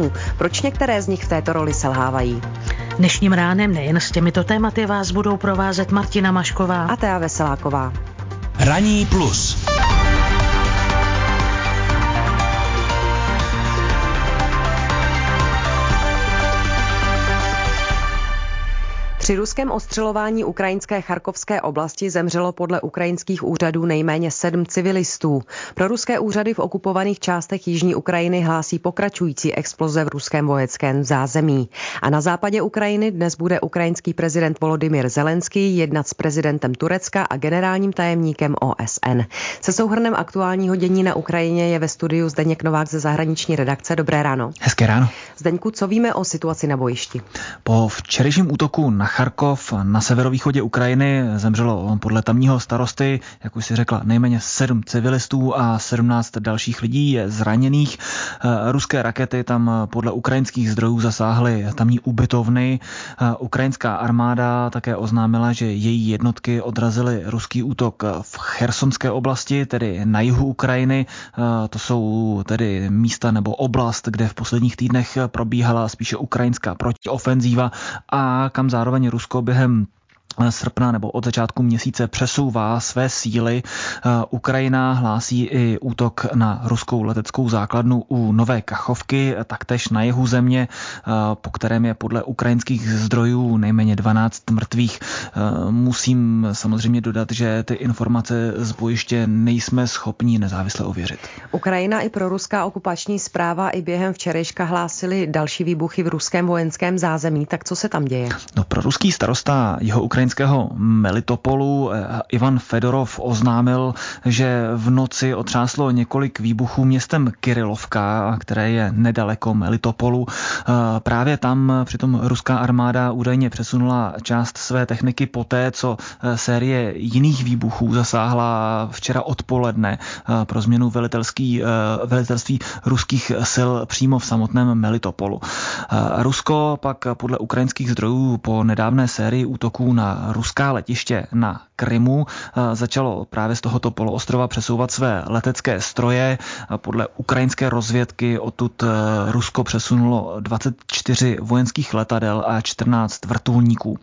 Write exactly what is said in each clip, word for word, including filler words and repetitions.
systémů. Proč některé z nich v této roli selhávají? Dnešním ránem nejen s těmito tématy vás budou provázet Martina Mašková a Thea Veseláková. Ranní plus. Při ruském ostřelování ukrajinské Charkovské oblasti zemřelo podle ukrajinských úřadů nejméně sedm civilistů. Pro ruské úřady v okupovaných částech jižní Ukrajiny hlásí pokračující exploze v ruském vojenském zázemí. A na západě Ukrajiny dnes bude ukrajinský prezident Volodymyr Zelenský jednat s prezidentem Turecka a generálním tajemníkem O S N. Se souhrnem aktuálního dění na Ukrajině je ve studiu Zdeněk Novák ze zahraniční redakce. Dobré ráno. Hezké ráno. Zdeňku, co víme o situaci na bojišti? Po včerejším útoku na Charkov na severovýchodě Ukrajiny zemřelo podle tamního starosty, jak už si řekla, nejméně sedm civilistů a sedmnáct dalších lidí je zraněných. Ruské rakety tam podle ukrajinských zdrojů zasáhly tamní ubytovny. Ukrajinská armáda také oznámila, že její jednotky odrazily ruský útok v Chersonské oblasti, tedy na jihu Ukrajiny. To jsou tedy místa nebo oblast, kde v posledních týdnech probíhala spíše ukrajinská protiofenzíva a kam zároveň Rusko během srpna nebo od začátku měsíce přesouvá své síly. Ukrajina hlásí i útok na ruskou leteckou základnu u Nové Kachovky, taktéž na jihu země, po kterém je podle ukrajinských zdrojů nejméně dvanáct mrtvých. Musím samozřejmě dodat, že ty informace z bojiště nejsme schopni nezávisle ověřit. Ukrajina i proruská okupační správa i během včerejška hlásili další výbuchy v ruském vojenském zázemí. Tak co se tam děje? No, proruský starosta jeho ukrajinského Melitopolu Ivan Fedorov oznámil, že v noci otřáslo několik výbuchů městem Kyrilovka, které je nedaleko Melitopolu. Právě tam přitom ruská armáda údajně přesunula část své techniky poté, co série jiných výbuchů zasáhla včera odpoledne pro změnu velitelství, velitelství ruských sil přímo v samotném Melitopolu. Rusko pak podle ukrajinských zdrojů po nedávné sérii útoků na ruská letiště na Krymu začalo právě z tohoto poloostrova přesouvat své letecké stroje. Podle ukrajinské rozvědky odtud Rusko přesunulo dvacet čtyři vojenských letadel a čtrnáct vrtulníků.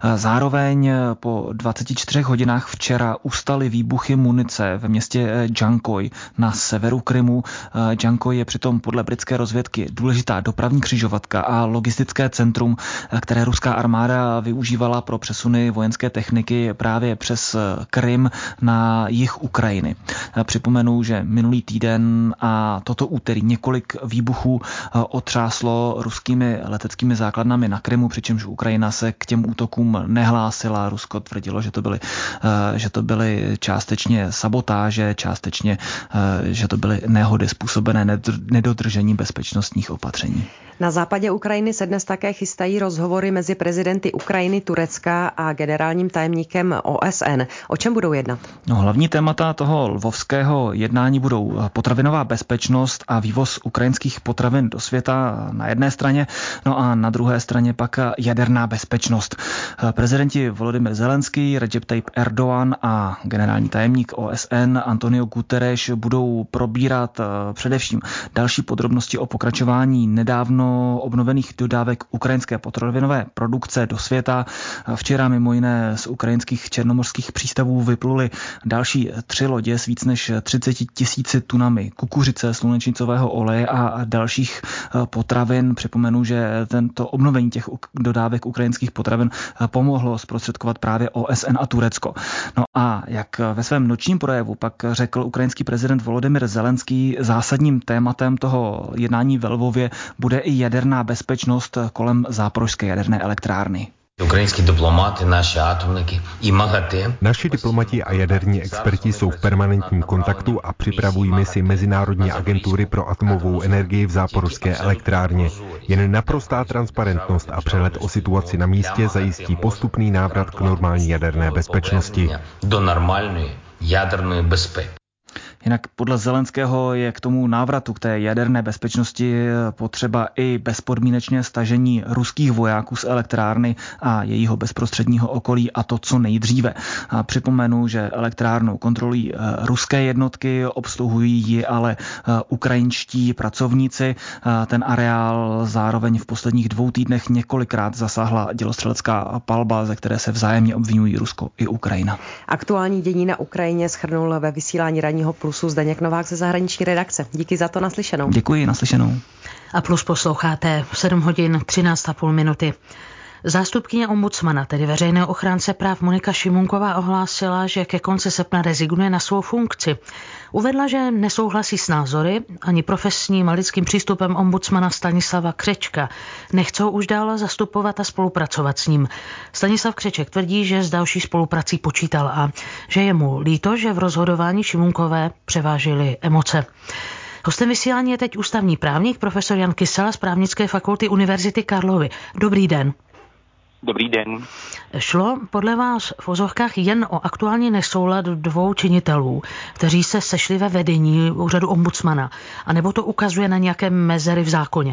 Zároveň po dvaceti čtyřech hodinách včera ustaly výbuchy munice ve městě Džankoj na severu Krymu. Džankoj je přitom podle britské rozvědky důležitá dopravní křižovatka a logistické centrum, které ruská armáda využívala pro přesuny vojenské techniky právě přes Krym na jih Ukrajiny. Připomenu, že minulý týden a toto úterý několik výbuchů otřáslo ruskými leteckými základnami na Krymu, přičemž Ukrajina se k těm útokům nehlásila. Rusko tvrdilo, že to byly, že to byly částečně sabotáže, částečně, že to byly nehody způsobené nedodržením bezpečnostních opatření. Na západě Ukrajiny se dnes také chystají rozhovory mezi prezidenty Ukrajiny, Turecka a generálním tajemníkem O S N. O čem budou jednat? No, hlavní témata toho lvovského jednání budou potravinová bezpečnost a vývoz ukrajinských potravin do světa na jedné straně, no a na druhé straně pak jaderná bezpečnost. Prezidenti Volodymyr Zelenský, Recep Tayyip Erdogan a generální tajemník O S N Antonio Guterres budou probírat především další podrobnosti o pokračování nedávno obnovených dodávek ukrajinské potravinové produkce do světa. Včera mimo jiné z ukrajinských černomorských přístavů vypluly další tři lodě s víc než třicet tisíci tunami kukuřice, slunečnicového oleje a dalších potravin. Připomenu, že tento obnovení těch dodávek ukrajinských potravin pomohlo zprostředkovat právě O S N a Turecko. No a jak ve svém nočním projevu pak řekl ukrajinský prezident Volodymyr Zelenský, zásadním tématem toho jednání ve Lvově bude i jaderná bezpečnost kolem záporožské jaderné elektrárny. Ukrajinskí diplomati, naši atomníky i MAGATE. Naši diplomati a jaderní experti jsou v permanentním kontaktu a připravují misi Mezinárodní agentury pro atomovou energii v záporožské elektrárně. Jen naprostá transparentnost a přehled o situaci na místě zajistí postupný návrat k normální jaderné bezpečnosti. Do normální jaderné bezpečnosti. Jinak podle Zelenského je k tomu návratu k té jaderné bezpečnosti potřeba i bezpodmínečně stažení ruských vojáků z elektrárny a jejího bezprostředního okolí, a to co nejdříve. A připomenu, že elektrárnu kontrolují ruské jednotky, obsluhují ji ale ukrajinští pracovníci. Ten areál zároveň v posledních dvou týdnech několikrát zasáhla dělostřelecká palba, ze které se vzájemně obvinují Rusko i Ukrajina. Aktuální dění na Ukrajině shrnul ve vysílání Ranního plusu Zdeněk Novák ze zahraniční redakce. Díky za to, naslyšenou. Děkuji, naslyšenou. A plus posloucháte v sedm hodin třináct a půl minuty. Zástupkyně ombudsmana, tedy veřejného ochránce práv Monika Šimunková, ohlásila, že ke konci srpna rezignuje na svou funkci. Uvedla, že nesouhlasí s názory ani profesním a lidským přístupem ombudsmana Stanislava Křečka. Nechcou už dále zastupovat a spolupracovat s ním. Stanislav Křeček tvrdí, že s další spoluprací počítal a že je mu líto, že v rozhodování Šimunkové převážily emoce. Hostem vysílání je teď ústavní právník profesor Jan Kysela z Právnické fakulty Univerzity Karlovy. Dobrý den. Dobrý den. Šlo podle vás v ozovkách jen o aktuální nesoulad dvou činitelů, kteří se sešli ve vedení úřadu ombudsmana, anebo to ukazuje na nějaké mezery v zákoně?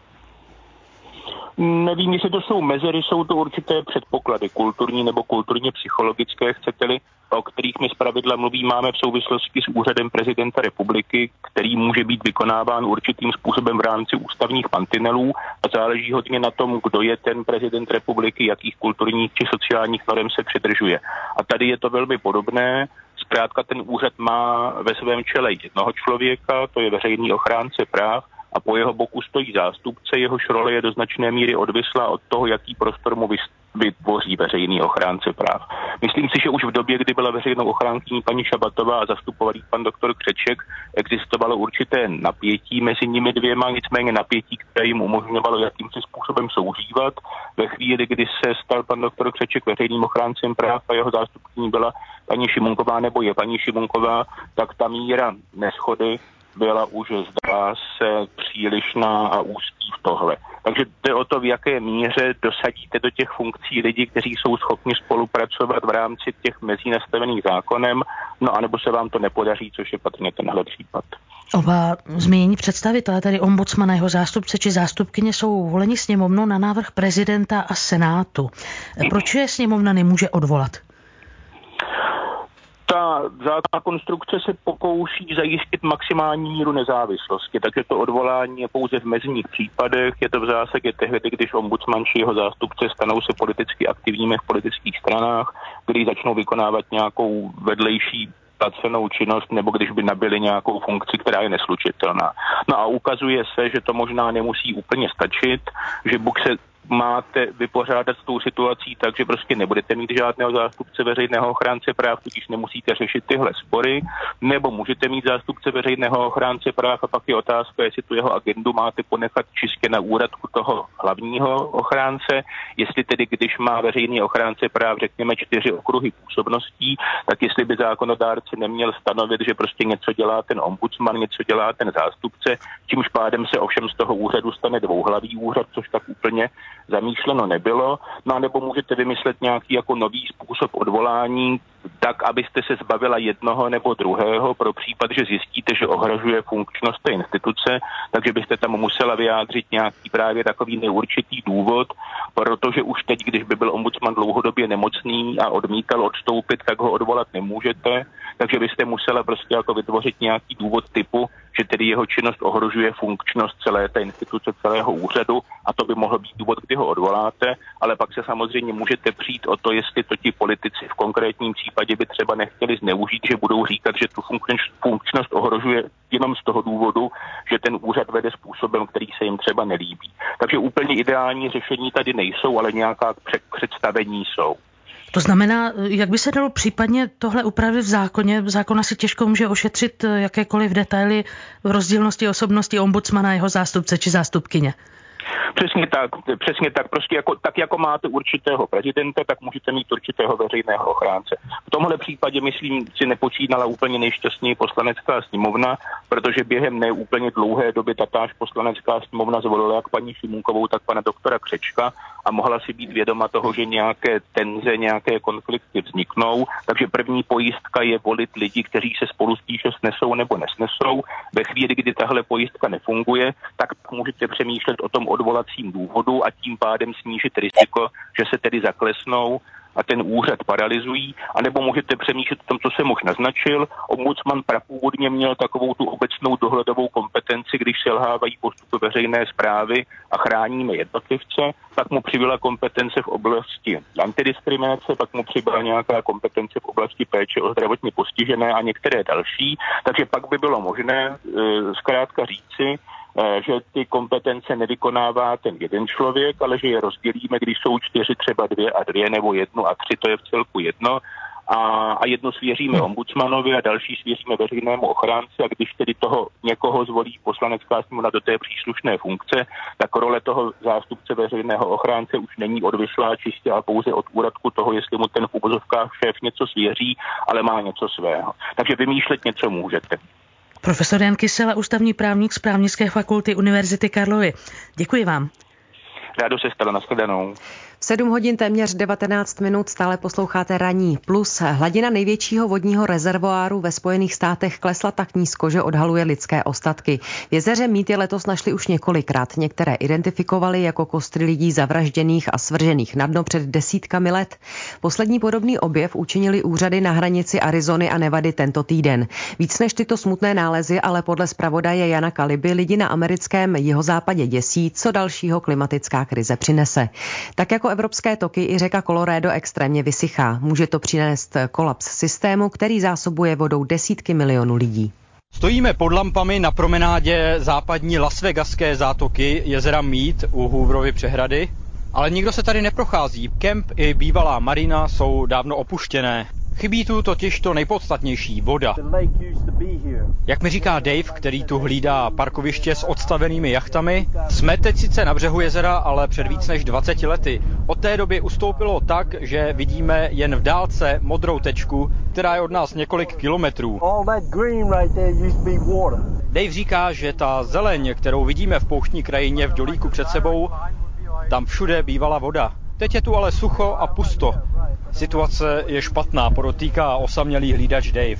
Nevím, jestli to jsou mezery, jsou to určité předpoklady, kulturní nebo kulturně psychologické, chcete-li, o kterých my zpravidla mluví, máme v souvislosti s úřadem prezidenta republiky, který může být vykonáván určitým způsobem v rámci ústavních mantinelů a záleží hodně na tom, kdo je ten prezident republiky, jakých kulturních či sociálních norem se přidržuje. A tady je to velmi podobné. Zkrátka ten úřad má ve svém čele jednoho člověka, to je veřejný ochránce práv, a po jeho boku stojí zástupce, jehož role je do značné míry odvislá od toho, jaký prostor mu vytvoří veřejný ochránce práv. Myslím si, že už v době, kdy byla veřejnou ochránkyní paní Šabatová a zastupoval pan doktor Křeček, existovalo určité napětí mezi nimi dvěma, nicméně napětí, které jim umožňovalo jakýmsi způsobem soužívat. Ve chvíli, kdy se stal pan doktor Křeček veřejným ochráncem práv a jeho zástupkyní byla paní Šimunková nebo je paní Šimunková, tak ta míra neshody byla už, zdá se, přílišná a úzký v tohle. Takže jde o to, v jaké míře dosadíte do těch funkcí lidi, kteří jsou schopni spolupracovat v rámci těch mezí nastavených zákonem, no anebo se vám to nepodaří, což je patrně tenhle případ. Oba zmínění představitelé, tedy ombudsmana, jeho zástupce či zástupkyně, jsou voleni sněmovnou na návrh prezidenta a senátu. Proč je sněmovna nemůže odvolat? Ta zákonná konstrukce se pokouší zajistit maximální míru nezávislosti, takže to odvolání je pouze v mezních případech. Je to v zásadě tehdy, když ombudsman či jeho zástupce stanou se politicky aktivními v politických stranách, když začnou vykonávat nějakou vedlejší placenou činnost, nebo když by nabili nějakou funkci, která je neslučitelná. No a ukazuje se, že to možná nemusí úplně stačit, že buď se máte vypořádat s tou situací tak, že prostě nebudete mít žádného zástupce veřejného ochránce práv, tudíž nemusíte řešit tyhle spory, nebo můžete mít zástupce veřejného ochránce práv a pak je otázka, jestli tu jeho agendu máte ponechat čistě na úradku toho hlavního ochránce, jestli tedy, když má veřejný ochránce práv, řekněme, čtyři okruhy působností, tak jestli by zákonodárce neměl stanovit, že prostě něco dělá ten ombudsman, něco dělá ten zástupce, čímž pádem se ovšem z toho úřadu stane dvouhlavý úřad, což tak úplně zamýšleno nebylo, no a nebo můžete vymyslet nějaký jako nový způsob odvolání, tak, abyste se zbavila jednoho nebo druhého pro případ, že zjistíte, že ohrožuje funkčnost té instituce, takže byste tam musela vyjádřit nějaký právě takový neurčitý důvod, protože už teď, když by byl ombudsman dlouhodobě nemocný a odmítal odstoupit, tak ho odvolat nemůžete, takže byste musela prostě jako vytvořit nějaký důvod typu, že tedy jeho činnost ohrožuje funkčnost celé té instituce, celého úřadu a to by mohl být důvod, kdy ho odvoláte, ale pak se samozřejmě můžete přijít o to, jestli to ti politici v konkrétním případě by třeba nechtěli zneužít, že budou říkat, že tu funkčnost ohrožuje jenom z toho důvodu, že ten úřad vede způsobem, který se jim třeba nelíbí. Takže úplně ideální řešení tady nejsou, ale nějaká představení jsou. To znamená, jak by se dalo případně tohle upravit v zákoně? Zákon asi těžko může ošetřit jakékoliv detaily v rozdílnosti osobnosti ombudsmana, jeho zástupce či zástupkyně. Přesně tak, přesně tak. Prostě jako, tak jako máte určitého prezidenta, tak můžete mít určitého veřejného ochránce. V tomhle případě, myslím, si nepočínala úplně nejšťastněji poslanecká sněmovna, protože během neúplně dlouhé doby tatáž poslanecká sněmovna zvolila jak paní Šimunkovou, tak pana doktora Křečka a mohla si být vědoma toho, že nějaké tenze, nějaké konflikty vzniknou. Takže první pojistka je volit lidi, kteří se spolu spíše snesou nebo nesnesou. Ve chvíli, kdy tahle pojistka nefunguje, tak můžete přemýšlet o tom odvolacím důvodu a tím pádem snížit riziko, že se tedy zaklesnou a ten úřad paralyzují, anebo můžete přemýšlet o tom, co jsem už naznačil. Ombudsman prapůvodně měl takovou tu obecnou dohledovou kompetenci, když selhávají postupy veřejné správy a chráníme jednotlivce, pak mu přibyla kompetence v oblasti antidiskriminace, pak mu přibyla nějaká kompetence v oblasti péče o zdravotně postižené a některé další, takže pak by bylo možné zkrátka říci, že ty kompetence nevykonává ten jeden člověk, ale že je rozdělíme, když jsou čtyři, třeba dvě a dvě, nebo jednu a tři, to je v celku jedno. A, a jedno svěříme ombudsmanovi a další svěříme veřejnému ochránci a když tedy toho někoho zvolí poslanecká sněmovna do té příslušné funkce, tak role toho zástupce veřejného ochránce už není odvislá čistě a pouze od úradku toho, jestli mu ten v uvozovkách šéf něco svěří, ale má něco svého. Takže vymýšlet něco můžete. Profesor Jan Kysela, ústavní právník z Právnické fakulty Univerzity Karlovy. Děkuji vám. Rádo se stalo, nashledanou. sedm hodin téměř devatenáct minut stále posloucháte Ranní plus. Hladina největšího vodního rezervoáru ve Spojených státech klesla tak nízko, že odhaluje lidské ostatky. V jezeře Mead je letos našli už několikrát. Některé identifikovali jako kostry lidí zavražděných a svržených na dno před desítkami let. Poslední podobný objev učinili úřady na hranici Arizony a Nevady tento týden. Víc než tyto smutné nálezy, ale podle zpravodaje Jana Kaliby lidi na americkém jihozápadě děsí, co dalšího klimatická krize přinese. Tak jako evropské toky i řeka Colorado extrémně vysychá. Může to přinést kolaps systému, který zásobuje vodou desítky milionů lidí. Stojíme pod lampami na promenádě západní Las Vegaské zátoky jezera Mead u Hooverovy přehrady, ale nikdo se tady neprochází. Kemp i bývalá marina jsou dávno opuštěné. Chybí tu totiž to nejpodstatnější, voda. Jak mi říká Dave, který tu hlídá parkoviště s odstavenými jachtami, jsme teď sice na břehu jezera, ale před víc než dvaceti lety. Od té doby ustoupilo tak, že vidíme jen v dálce modrou tečku, která je od nás několik kilometrů. Dave říká, že ta zeleň, kterou vidíme v pouštní krajině v dolíku před sebou, tam všude bývala voda. Teď je tu ale sucho a pusto. Situace je špatná, podotýká osamělý hlídač Dave.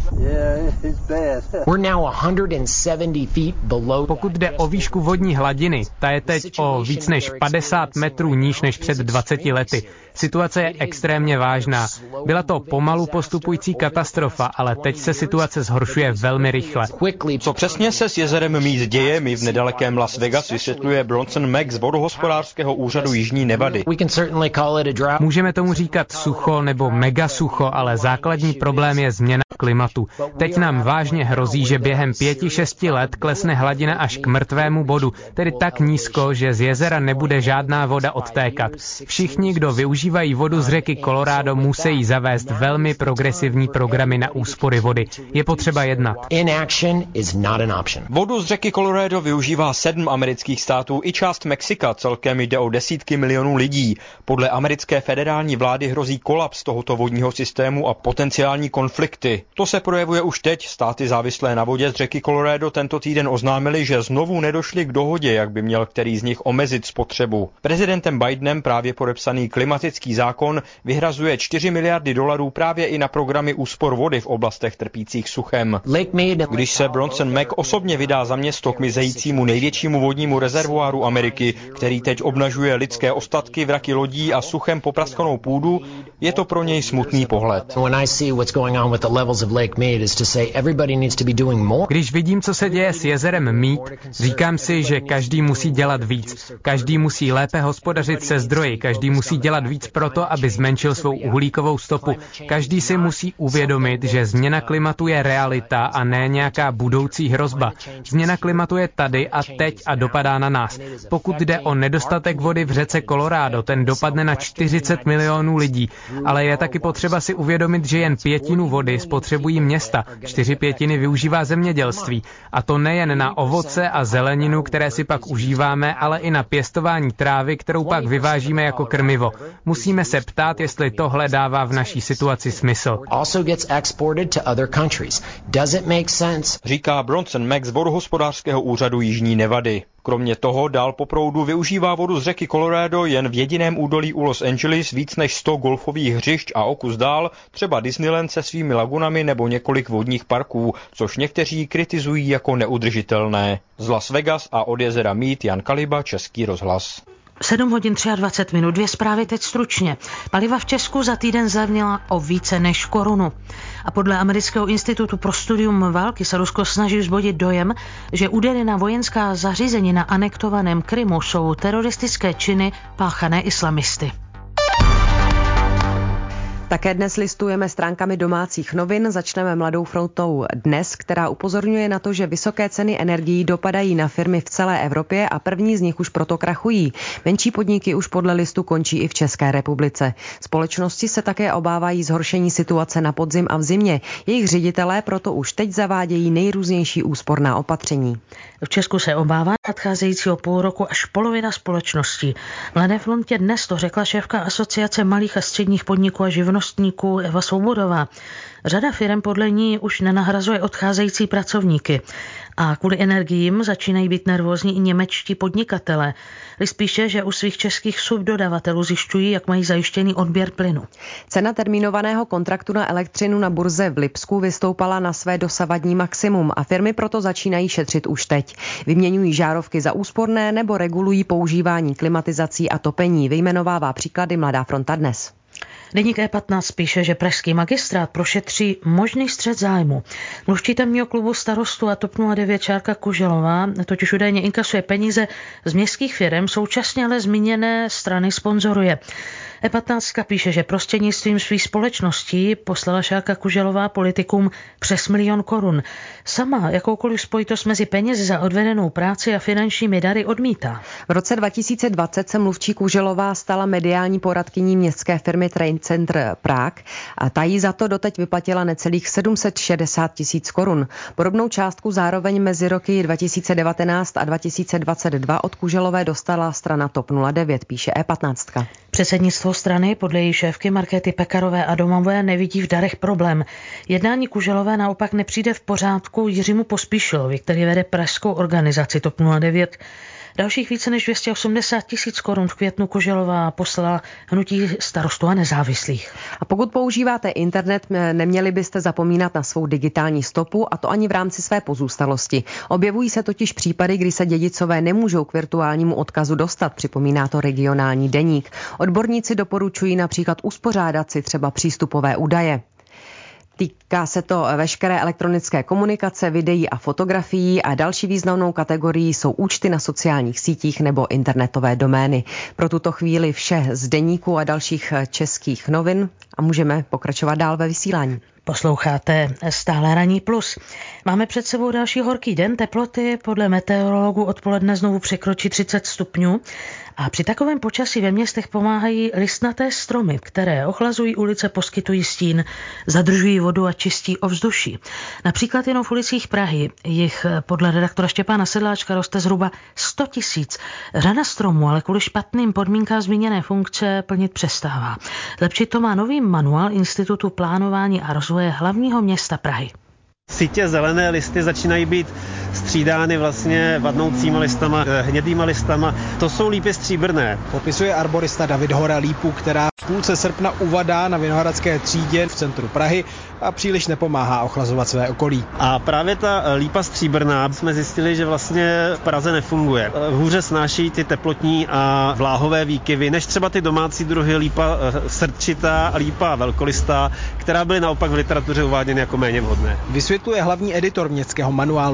Pokud jde o výšku vodní hladiny, ta je teď o víc než padesát metrů níž než před dvaceti lety. Situace je extrémně vážná. Byla to pomalu postupující katastrofa, ale teď se situace zhoršuje velmi rychle. Co přesně se s jezerem Mead děje, mi v nedalekém Las Vegas vysvětluje Bronson Mack z vodohospodářského úřadu Jižní Nevady. Můžeme tomu říkat sucho nebo megasucho, ale základní problém je změna klimatu. Teď nám vážně hrozí, že během pěti, šesti let klesne hladina až k mrtvému bodu, tedy tak nízko, že z jezera nebude žádná voda odtékat. Všichni, kdo využívají vodu z řeky Colorado, musí zavést velmi progresivní programy na úspory vody. Je potřeba jednat. Vodu z řeky Colorado využívá sedm amerických států i část Mexika, celkem jde o desítky milionů lidí. Podle americké federální vlády hrozí kolaps tohoto vodního systému a potenciální konflikty. To se projevuje už teď. Státy závislé na vodě z řeky Colorado tento týden oznámili, že znovu nedošli k dohodě, jak by měl který z nich omezit spotřebu. Prezidentem Bidenem právě podepsaný klimatický zákon vyhrazuje čtyři miliardy dolarů právě i na programy úspor vody v oblastech trpících suchem. Když se Bronson Mack osobně vydá za město k mizejícímu největšímu vodnímu rezervoáru Ameriky, který teď obnažuje lidské ostatky, vraky lodí a suchem popraskanou půdu, je to pro něj smutný pohled. Když vidím, co se děje s jezerem Mead, říkám si, že každý musí dělat víc. Každý musí lépe hospodařit se zdroji, každý musí dělat víc proto, aby zmenšil svou uhlíkovou stopu. Každý si musí uvědomit, že změna klimatu je realita a ne nějaká budoucí hrozba. Změna klimatu je tady a teď a dopadá na nás. Pokud jde o nedostatek vody v řece Colorado, ten dopadne na čtyřicet milionů lidí. ale je taky potřeba si uvědomit, že jen pětinu vody spotřebují města, čtyři pětiny využívá zemědělství. A to nejen na ovoce a zeleninu, které si pak užíváme, ale i na pěstování trávy, kterou pak vyvážíme jako krmivo. Musíme se ptát, jestli tohle dává v naší situaci smysl. Říká Bronson Mack z vodohospodářského úřadu Jižní Nevady. Kromě toho dál po proudu využívá vodu z řeky Colorado jen v jediném údolí u Los Angeles víc než sto golfových hřišť a o kus dál třeba Disneyland se svými lagunami nebo několik vodních parků, což někteří kritizují jako neudržitelné. Z Las Vegas a od jezera Mead Jan Kaliba, Český rozhlas. sedm hodin dvacet tři minut, dvě zprávy teď stručně. Paliva v Česku za týden zlevnila o více než korunu. A podle Amerického institutu pro studium války se Rusko snaží vzbudit dojem, že údery na vojenská zařízení na anektovaném Krymu jsou teroristické činy páchané islamisty. Také dnes listujeme stránkami domácích novin. Začneme Mladou frontou Dnes, která upozorňuje na to, že vysoké ceny energií dopadají na firmy v celé Evropě a první z nich už proto krachují. Menší podniky už podle listu končí i v České republice. Společnosti se také obávají zhoršení situace na podzim a v zimě. Jejich ředitelé proto už teď zavádějí nejrůznější úsporná opatření. V Česku se obává nadcházejícího půl roku až polovina společností. Mladé frontě Dnes to řekla šéfka Asociace malých a středních podniků a živnostníků Eva Svobodová. Řada firem podle ní už nenahrazuje odcházející pracovníky a kvůli energiím začínají být nervózní i němečtí podnikatelé. List píše, že u svých českých subdodavatelů zjišťují, jak mají zajištěný odběr plynu. Cena termínovaného kontraktu na elektřinu na burze v Lipsku vystoupala na své dosavadní maximum a firmy proto začínají šetřit už teď. Vyměňují žárovky za úsporné nebo regulují používání klimatizací a topení. Vyjmenovává příklady Mladá fronta Dnes. Deník E patnáct píše, že pražský magistrát prošetří možný střet zájmu. Mluvčí tamního klubu Starostu a TOP nula devět Čárka Kuželová totiž údajně inkasuje peníze z městských firem, současně ale zmíněné strany sponzoruje. E patnáct píše, že prostřednictvím svých společností poslala Šárka Kuželová politikům přes milion korun. Sama jakoukoliv spojitost mezi penězi za odvedenou práci a finančními dary odmítá. V roce dva tisíce dvacet se mluvčí Kuželová stala mediální poradkyní městské firmy Train Center Prague a ta jí za to doteď vyplatila necelých sedm set šedesát tisíc korun. Podobnou částku zároveň mezi roky dva tisíce devatenáct a dva tisíce dvacet dva od Kuželové dostala strana TOP nula devět, píše E patnáct. Předsednictvo strany podle její šéfky Markéty Pekarové Adamové nevidí v darech problém. Jednání Kuželové naopak nepřijde v pořádku Jiřímu Pospíšilovi, který vede pražskou organizaci TOP nula devět. Dalších více než dvě stě osmdesát tisíc korun v květnu Kuželová poslala hnutí Starostů a nezávislých. A pokud používáte internet, neměli byste zapomínat na svou digitální stopu, a to ani v rámci své pozůstalosti. Objevují se totiž případy, kdy se dědicové nemůžou k virtuálnímu odkazu dostat, připomíná to Regionální deník. Odborníci doporučují například uspořádat si třeba přístupové údaje. Týká se to veškeré elektronické komunikace, videí a fotografií a další významnou kategorií jsou účty na sociálních sítích nebo internetové domény. Pro tuto chvíli vše z deníku a dalších českých novin a můžeme pokračovat dál ve vysílání. Posloucháte Stále Ranní plus. Máme před sebou další horký den, teploty podle meteorologů odpoledne znovu překročí třicet stupňů a při takovém počasí ve městech pomáhají listnaté stromy, které ochlazují ulice, poskytují stín, zadržují vodu a čistí ovzduší. Například jenom v ulicích Prahy jich podle redaktora Štěpána Sedláčka roste zhruba sto tisíc. Řada stromů ale kvůli špatným podmínkám zmíněné funkce plnit přestává. Zlepšit to má nový manuál Institutu plánování a rozvoje hlavního města Prahy. Sytě zelené listy začínají být střídány vlastně vadnoucíma listama, hnědýma listama. To jsou lípy stříbrné. Popisuje arborista David Hora lípu, která v půlce srpna uvadá na Vinohradské třídě v centru Prahy a příliš nepomáhá ochlazovat své okolí. A právě ta lípa stříbrná jsme zjistili, že vlastně v Praze nefunguje. Hůře snáší ty teplotní a vláhové výkyvy, než třeba ty domácí druhy lípa srdčitá a lípa velkolistá, která byly naopak v literatuře uváděny jako méně vhodné. Vysvětluje hlavní editor městského manuálu plánování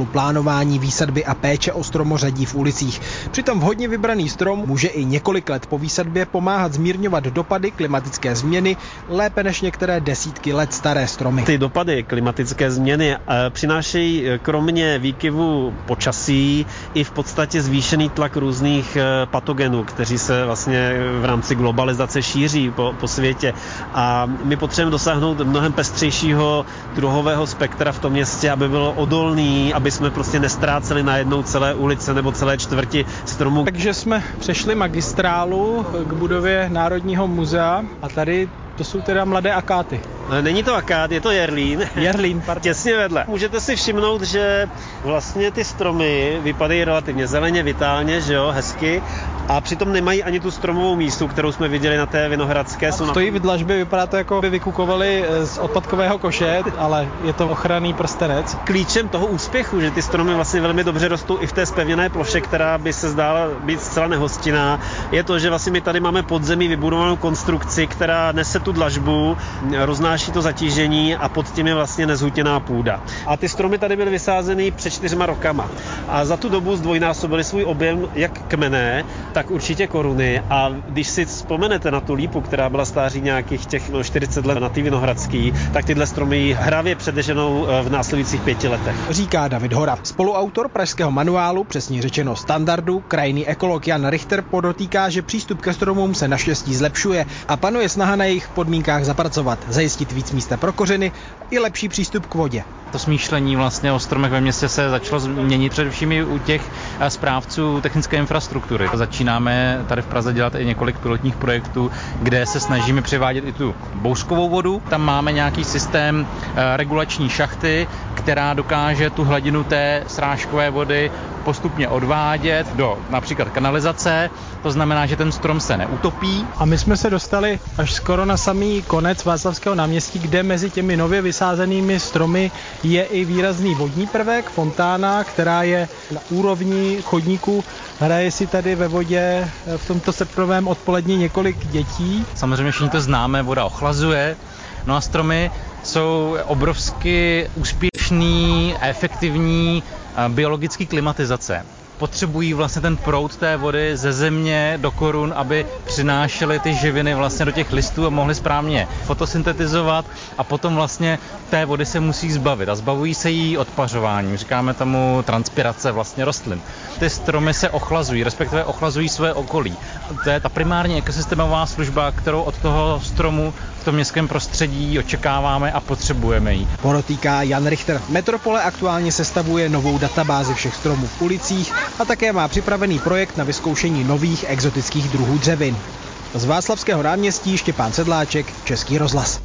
plánování výsadby a péče o stromořadí v ulicích. Přitom vhodně vybraný strom může i několik let po výsadbě pomáhat zmírňovat dopady klimatické změny lépe než některé desítky let staré stromy. Ty dopady klimatické změny přinášejí kromě výkyvu počasí i v podstatě zvýšený tlak různých patogenů, kteří se vlastně v rámci globalizace šíří po, po světě. A my potřebujeme dosáhnout mnohem pestřejšího druhového spektra v tom městě, aby bylo odolný, aby jsme prostě nestráceli najednou celé ulice nebo celé čtvrti stromů. Takže jsme přešli magistrálu k budově Národního muzea a tady to jsou teda mladé akáty. Není to akát, je to jerlín. Jerlín, pardon. Těsně vedle. Můžete si všimnout, že vlastně ty stromy vypadají relativně zeleně, vitálně, že jo, hezky. A přitom nemají ani tu stromovou místu, kterou jsme viděli na té Vinohradské. Stojí v dlažbě, vypadá to, jako by vykukovali z odpadkového koše, ale je to ochranný prstenec. Klíčem toho úspěchu, že ty stromy vlastně velmi dobře rostou i v té zpevněné ploše, která by se zdála být zcela nehostinná, je to, že vlastně my tady máme podzemí vybudovanou konstrukci, která nese tu dlažbu, roznáší to zatížení a pod tím je vlastně nezhutněná půda. A ty stromy tady byly vysázeny před čtyřma rokama. A za tu dobu zdvojnásobili svůj objem jak kmene, tak určitě koruny. A když si vzpomenete na tu lípu, která byla stáří nějakých těch no, čtyřicet let na té Vinohradský, tak tyhle stromy hravě předeženou v následujících pěti letech. Říká David Hora. Spoluautor pražského manuálu, přesně řečeno standardu, krajinný ekolog Jan Richter podotýká, že přístup ke stromům se naštěstí zlepšuje a panuje snaha na jejich podmínkách zapracovat, zajistit víc místa pro kořeny i lepší přístup k vodě. To smýšlení vlastně o stromech ve městě se začalo změnit především i u těch správců technické infrastruktury. Začínáme tady v Praze dělat i několik pilotních projektů, kde se snažíme převádět i tu bouřkovou vodu. Tam máme nějaký systém regulační šachty, která dokáže tu hladinu té srážkové vody postupně odvádět do například kanalizace. To znamená, že ten strom se neutopí. A my jsme se dostali až skoro na samý konec Václavského náměstí, kde mezi těmi nově vysázenými stromy je i výrazný vodní prvek, fontána, která je na úrovni chodníku. Hraje si tady ve vodě v tomto srpnovém odpoledni několik dětí. Samozřejmě všichni to známe, voda ochlazuje. No a stromy jsou obrovsky úspěšný a efektivní biologický klimatizace. Potřebují vlastně ten proud té vody ze země do korun, aby přinášely ty živiny vlastně do těch listů a mohly správně fotosyntetizovat a potom vlastně té vody se musí zbavit a zbavují se jí odpařováním. Říkáme tomu transpirace vlastně rostlin. Ty stromy se ochlazují, respektive ochlazují své okolí. To je ta primární ekosystémová služba, kterou od toho stromu v tom městském prostředí očekáváme a potřebujeme jí. Podotýká Jan Richter. Metropole aktuálně sestavuje novou databázi všech stromů v ulicích a také má připravený projekt na vyzkoušení nových exotických druhů dřevin. Z Václavského náměstí Štěpán Sedláček, Český rozhlas.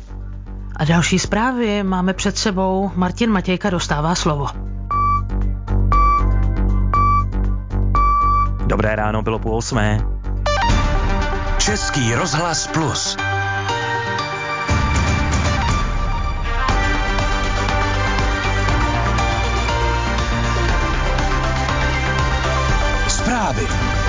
A další zprávy máme před sebou. Martin Matějka dostává slovo. Dobré ráno, bylo půl osmé. Český rozhlas plus. Zprávy.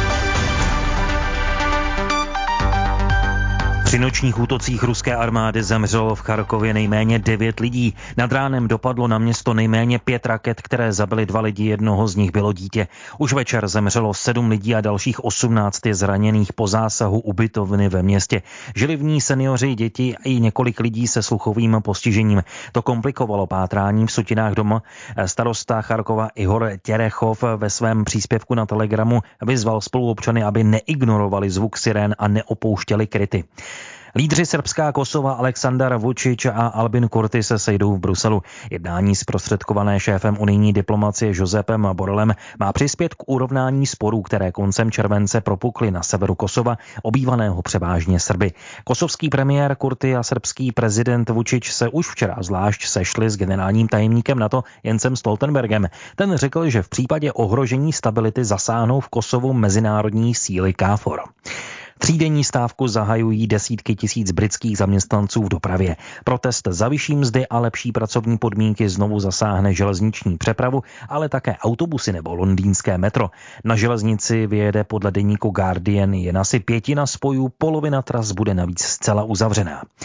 Při nočních útocích ruské armády zemřelo v Charkově nejméně devět lidí. Nad ránem dopadlo na město nejméně pět raket, které zabily dva lidi, jednoho z nich bylo dítě. Už večer zemřelo sedm lidí a dalších osmnáct je zraněných po zásahu ubytovny ve městě. Žili v ní seniori, děti i několik lidí se sluchovým postižením. To komplikovalo pátrání v sutinách doma. Starosta Charkova Ihor Těrechov ve svém příspěvku na Telegramu vyzval spoluobčany, aby neignorovali zvuk sirén a neopouštěli kryty. Lídři Srbska a Kosova Aleksandar Vučić a Albin Kurti se sejdou v Bruselu. Jednání zprostředkované šéfem unijní diplomacie Josepem Borrellem má přispět k urovnání sporů, které koncem července propukly na severu Kosova, obývaného převážně Srby. Kosovský premiér Kurti a srbský prezident Vučić se už včera zvlášť sešli s generálním tajemníkem NATO Jensem Stoltenbergem. Ten řekl, že v případě ohrožení stability zasáhnou v Kosovu mezinárodní síly KFOR. Třídenní stávku zahajují desítky tisíc britských zaměstnanců v dopravě. Protest za vyšší mzdy a lepší pracovní podmínky znovu zasáhne železniční přepravu, ale také autobusy nebo londýnské metro. Na železnici vyjede podle deníku Guardian jen asi pětina spojů, polovina tras bude navíc zcela uzavřená.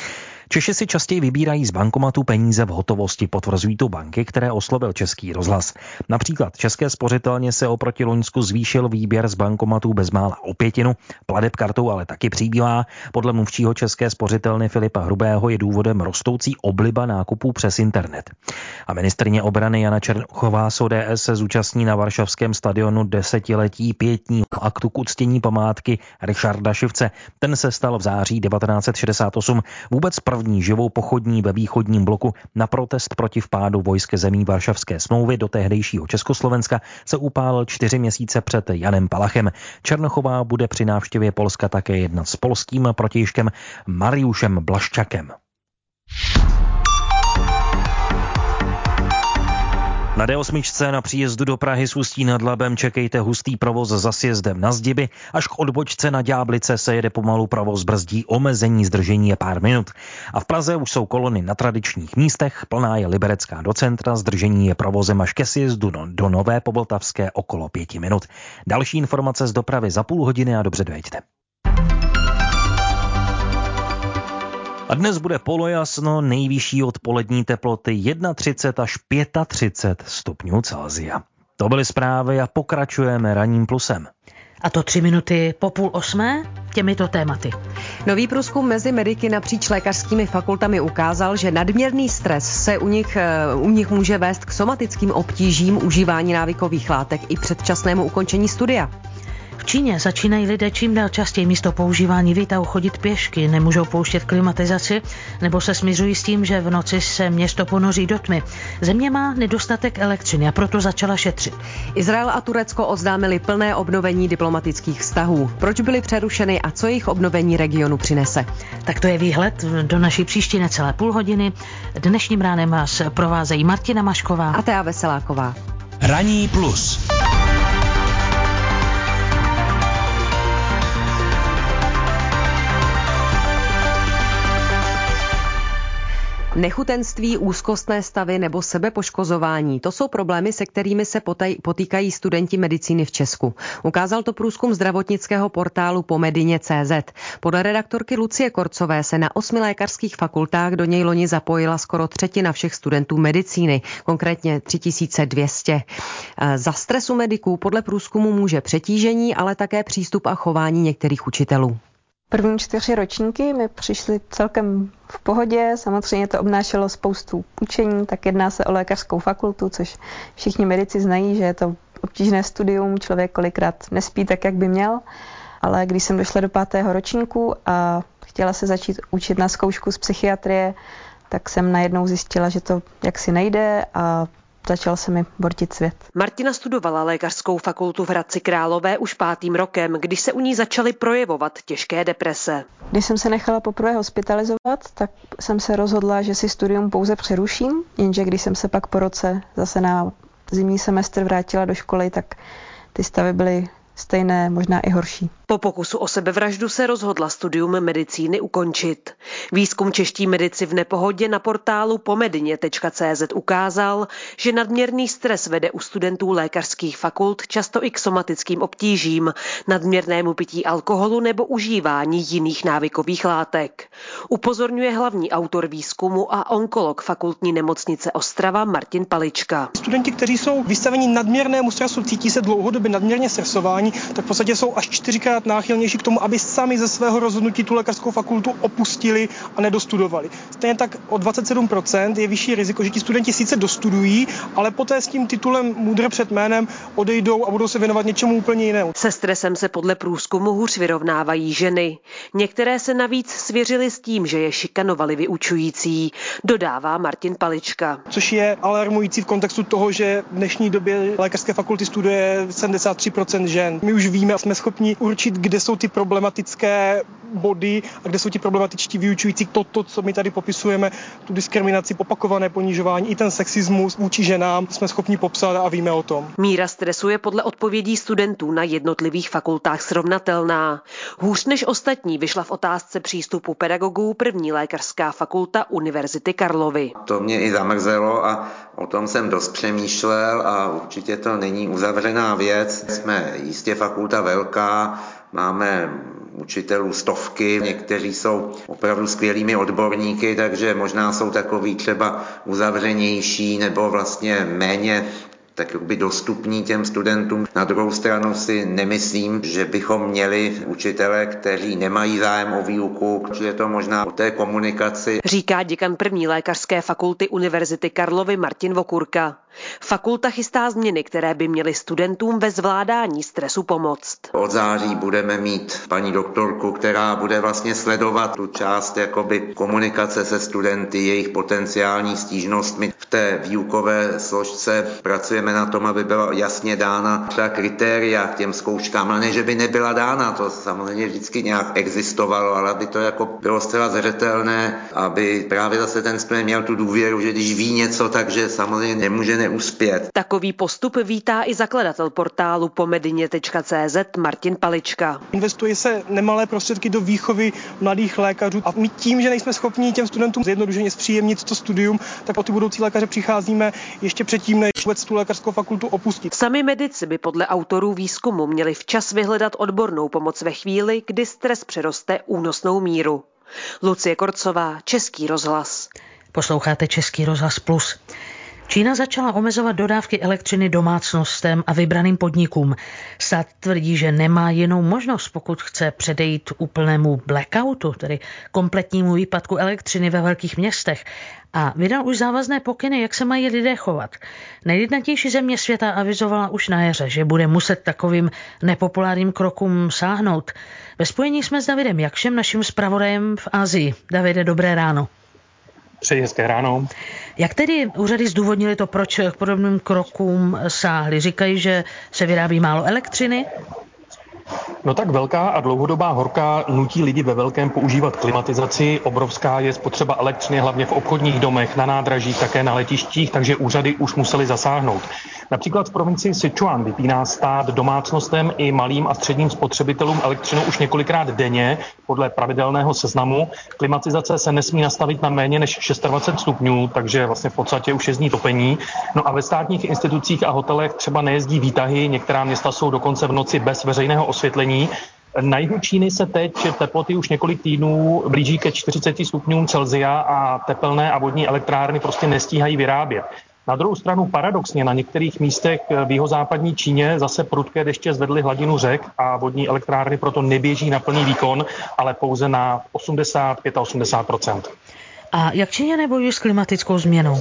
Češi si častěji vybírají z bankomatu peníze v hotovosti, potvrzují to banky, které oslovil Český rozhlas. Například České spořitelně se oproti loňsku zvýšil výběr z bankomatů bezmála o pětinu, plateb kartou ale taky přibývá. Podle mluvčího České spořitelny Filipa Hrubého je důvodem rostoucí obliba nákupů přes internet. A ministryně obrany Jana Černochová z O D S se zúčastní na varšavském stadionu desetiletí pietního aktu k uctění památky Richarda Šivce. Ten se stal v září devatenáct set šedesát osm vůbec první živou pochodní ve východním bloku na protest proti vpádu vojsk zemí Varšavské smlouvy do tehdejšího Československa se upálil čtyři měsíce před Janem Palachem. Černochová bude při návštěvě Polska také jednat s polským protějškem Mariuszem Blaszczakem. Na D osm na příjezdu do Prahy s Ústí nad Labem čekejte hustý provoz za sjezdem na Zdiby. Až k odbočce na Ďáblice se jede pomalu, provoz brzdí, omezení zdržení je pár minut. A v Praze už jsou kolony na tradičních místech, plná je Liberecká do centra, zdržení je provozem až ke sjezdu no, do Nové Povltavské okolo pěti minut. Další informace z dopravy za půl hodiny a dobře dojeďte. A dnes bude polojasno, nejvyšší odpolední teploty třicet jedna až třicet pět stupňů Celsia. To byly zprávy a pokračujeme ranním plusem. A to tři minuty po půl osmé těmito tématy. Nový průzkum mezi mediky napříč lékařskými fakultami ukázal, že nadměrný stres se u nich, u nich může vést k somatickým obtížím užívání návykových látek i předčasnému ukončení studia. V Číně začínají lidé čím dál častěji místo používání výtahu chodit pěšky, nemůžou pouštět klimatizaci nebo se smiřují s tím, že v noci se město ponoří do tmy. Země má nedostatek elektřiny a proto začala šetřit. Izrael a Turecko oznámili plné obnovení diplomatických vztahů. Proč byly přerušeny a co jejich obnovení regionu přinese? Tak to je výhled do naší příští necelé půl hodiny. Dnešním ránem vás provázejí Martina Mašková a Thea Veseláková. Ranní plus. Nechutenství, úzkostné stavy nebo sebepoškozování. To jsou problémy, se kterými se potýkají studenti medicíny v Česku. Ukázal to průzkum zdravotnického portálu pomedině tečka cé zet. Podle redaktorky Lucie Korcové se na osmi lékařských fakultách do něj loni zapojila skoro třetina všech studentů medicíny, konkrétně tři tisíce dvě stě. Za stresu mediků podle průzkumu může přetížení, ale také přístup a chování některých učitelů. První čtyři ročníky mi přišly celkem v pohodě, samozřejmě to obnášelo spoustu učení, tak jedná se o lékařskou fakultu, což všichni medici znají, že je to obtížné studium, člověk kolikrát nespí tak, jak by měl, ale když jsem došla do pátého ročníku a chtěla se začít učit na zkoušku z psychiatrie, tak jsem najednou zjistila, že to jaksi nejde a začal se mi bortit svět. Martina studovala lékařskou fakultu v Hradci Králové už pátým rokem, když se u ní začaly projevovat těžké deprese. Když jsem se nechala poprvé hospitalizovat, tak jsem se rozhodla, že si studium pouze přeruším, jenže když jsem se pak po roce zase na zimní semestr vrátila do školy, tak ty stavy byly stejné, možná i horší. Po pokusu o sebevraždu se rozhodla studium medicíny ukončit. Výzkum Čeští medici v nepohodě na portálu pomedině tečka cé zet ukázal, že nadměrný stres vede u studentů lékařských fakult často i k somatickým obtížím, nadměrnému pití alkoholu nebo užívání jiných návykových látek. Upozorňuje hlavní autor výzkumu a onkolog fakultní nemocnice Ostrava Martin Palička. Studenti, kteří jsou vystaveni nadměrnému stresu, cítí se dlouhodobě nadměrně stresování, tak v podstatě jsou až čtyřikrát náchylnější k tomu, aby sami ze svého rozhodnutí tu lékařskou fakultu opustili a nedostudovali. Stejně tak o dvacet sedm procent je vyšší riziko, že ti studenti sice dostudují, ale poté s tím titulem Můdr před jménem odejdou a budou se věnovat něčemu úplně jinému. Se stresem se podle průzkumu hůř vyrovnávají ženy. Některé se navíc svěřily s tím, že je šikanovali vyučující, dodává Martin Palička. Což je alarmující v kontextu toho, že v dnešní době lékařské fakulty studuje sedmdesát tři procent žen. My už víme a jsme schopni určit, kde jsou ty problematické body a kde jsou ti problematičtí vyučující. Toto, co my tady popisujeme, tu diskriminaci, opakované ponižování, i ten sexismus vůči ženám jsme schopni popsat a víme o tom. Míra stresu je podle odpovědí studentů na jednotlivých fakultách srovnatelná. Hůř než ostatní vyšla v otázce přístupu pedagogů první lékařská fakulta Univerzity Karlovy. To mě i zamrzelo a o tom jsem dost přemýšlel a určitě to není uzavřená věc. Jsme jistě fakulta velká, máme učitelů stovky, někteří jsou opravdu skvělými odborníky, takže možná jsou takový třeba uzavřenější nebo vlastně méně tak by dostupní těm studentům. Na druhou stranu si nemyslím, že bychom měli učitele, kteří nemají zájem o výuku, je to možná o té komunikaci. Říká děkan první lékařské fakulty Univerzity Karlovy Martin Vokurka. Fakulta chystá změny, které by měly studentům ve zvládání stresu pomoct. Od září budeme mít paní doktorku, která bude vlastně sledovat tu část jakoby komunikace se studenty, jejich potenciální stížnostmi. V té výukové složce pracujeme na tom, aby byla jasně dána ta kritéria k těm zkouškám, ale ne, že by nebyla dána, to samozřejmě vždycky nějak existovalo, ale aby to jako bylo zcela zřetelné, aby právě zase ten student měl tu důvěru, že když ví něco, takže samozřejmě nemůže neuspět. Takový postup vítá i zakladatel portálu pomedině tečka cé zet Martin Palička. Investuje se nemalé prostředky do výchovy mladých lékařů a my tím, že nejsme schopni těm studentům zjednodušeně zpříjemnit to studium, tak o ty budoucí lékaře přicházíme ještě předtím, než vůbec tu lékařskou fakultu opustit. Sami medici by podle autorů výzkumu měli včas vyhledat odbornou pomoc ve chvíli, kdy stres přeroste únosnou míru. Lucie Korcová, Český rozhlas. Posloucháte Český rozhlas Plus. Čína začala omezovat dodávky elektřiny domácnostem a vybraným podnikům. Stát tvrdí, že nemá jinou možnost, pokud chce předejít úplnému blackoutu, tedy kompletnímu výpadku elektřiny ve velkých městech. A vydal už závazné pokyny, jak se mají lidé chovat. Nejlidnatější země světa avizovala už na jaře, že bude muset takovým nepopulárním krokům sáhnout. Ve spojení jsme s Davidem Jakšem, naším zpravodajem v Asii. Davide, dobré ráno. Přeji hezké ráno. Jak tedy úřady zdůvodnili to, proč k podobným krokům sáhli? Říkají, že se vyrábí málo elektřiny? No tak velká a dlouhodobá horka nutí lidi ve velkém používat klimatizaci. Obrovská je spotřeba elektřiny hlavně v obchodních domech, na nádražích, také na letištích, takže úřady už museli zasáhnout. Například v provincii Sichuan vypíná stát domácnostem i malým a středním spotřebitelům elektřinu už několikrát denně podle pravidelného seznamu. Klimatizace se nesmí nastavit na méně než dvacet šest stupňů, takže vlastně v podstatě už je z ní topení. No a ve státních institucích a hotelech třeba nejezdí výtahy, některá města jsou dokonce v noci bez veřejného osvětlení. Na jihu Číny se teď teploty už několik týdnů blíží ke čtyřiceti stupňům Celsia a tepelné a vodní elektrárny prostě nestíhají vyrábět. Na druhou stranu paradoxně na některých místech v jihozápadní Číně zase prudké deště zvedly hladinu řek a vodní elektrárny proto neběží na plný výkon, ale pouze na osmdesát až osmdesát pět procent. A jak Číňané bojují s klimatickou změnou?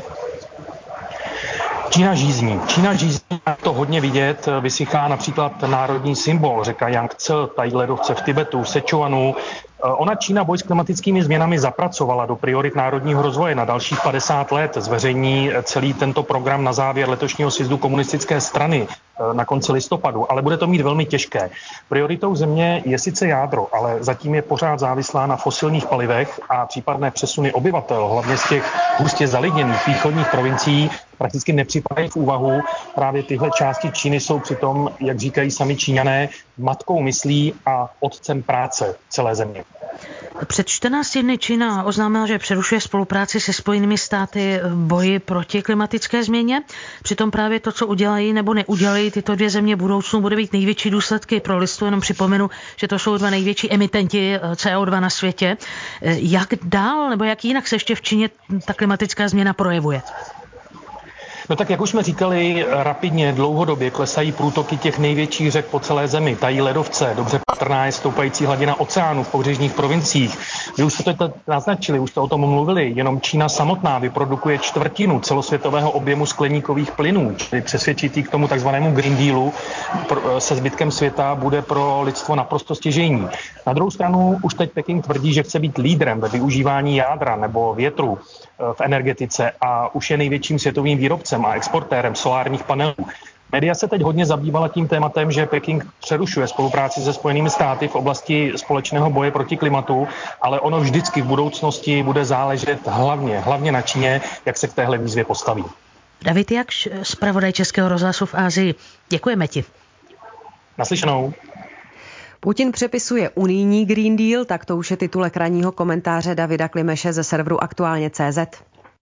Čína žízní. Čína žízní, to hodně vidět, vysychá například národní symbol, řeka Yangtze, tají ledovce v Tibetu, v Sichuanu. Ona Čína boj s klimatickými změnami zapracovala do priorit národního rozvoje na dalších padesát let. Zveřejní celý tento program na závěr letošního sjezdu komunistické strany na konci listopadu, ale bude to mít velmi těžké. Prioritou země je sice jádro, ale zatím je pořád závislá na fosilních palivech a případné přesuny obyvatel, hlavně z těch hustě zalidněných východních provincií, prakticky nepřipadají v úvahu. Právě tyhle části Číny jsou přitom, jak říkají sami Číňané, matkou myslí a otcem práce celé země. Před čtrnácti dny Čína oznámila, že přerušuje spolupráci se Spojenými státy v boji proti klimatické změně. Přitom právě to, co udělají nebo neudělají tyto dvě země v budoucnu, bude mít největší důsledky pro lidstvo. Jenom připomenu, že to jsou dva největší emitenti C O dva na světě. Jak dál nebo jak jinak se ještě v Číně ta klimatická změna projevuje? No tak jak už jsme říkali, rapidně, dlouhodobě klesají průtoky těch největších řek po celé zemi. Tají ledovce, dobře patrná je stoupající hladina oceánu v pobřežních provinciích. Vy už jste to naznačili, už jste o tom mluvili, jenom Čína samotná vyprodukuje čtvrtinu celosvětového objemu skleníkových plynů, čili přesvědčitý k tomu takzvanému Green Dealu se zbytkem světa bude pro lidstvo naprosto stěžejní. Na druhou stranu už teď Peking tvrdí, že chce být lídrem ve využívání jádra nebo větru v energetice a už je největším světovým výrobcem a exportérem solárních panelů. Média se teď hodně zabývala tím tématem, že Peking přerušuje spolupráci se Spojenými státy v oblasti společného boje proti klimatu, ale ono vždycky v budoucnosti bude záležet hlavně, hlavně na Číně, jak se k téhle výzvě postaví. David Jakš, zpravodaj Českého rozhlasu v Asii. Děkujeme ti. Naslyšenou. Putin přepisuje unijní Green Deal, tak to už je titulek ranního komentáře Davida Klimeše ze serveru aktuálně tečka cé zet.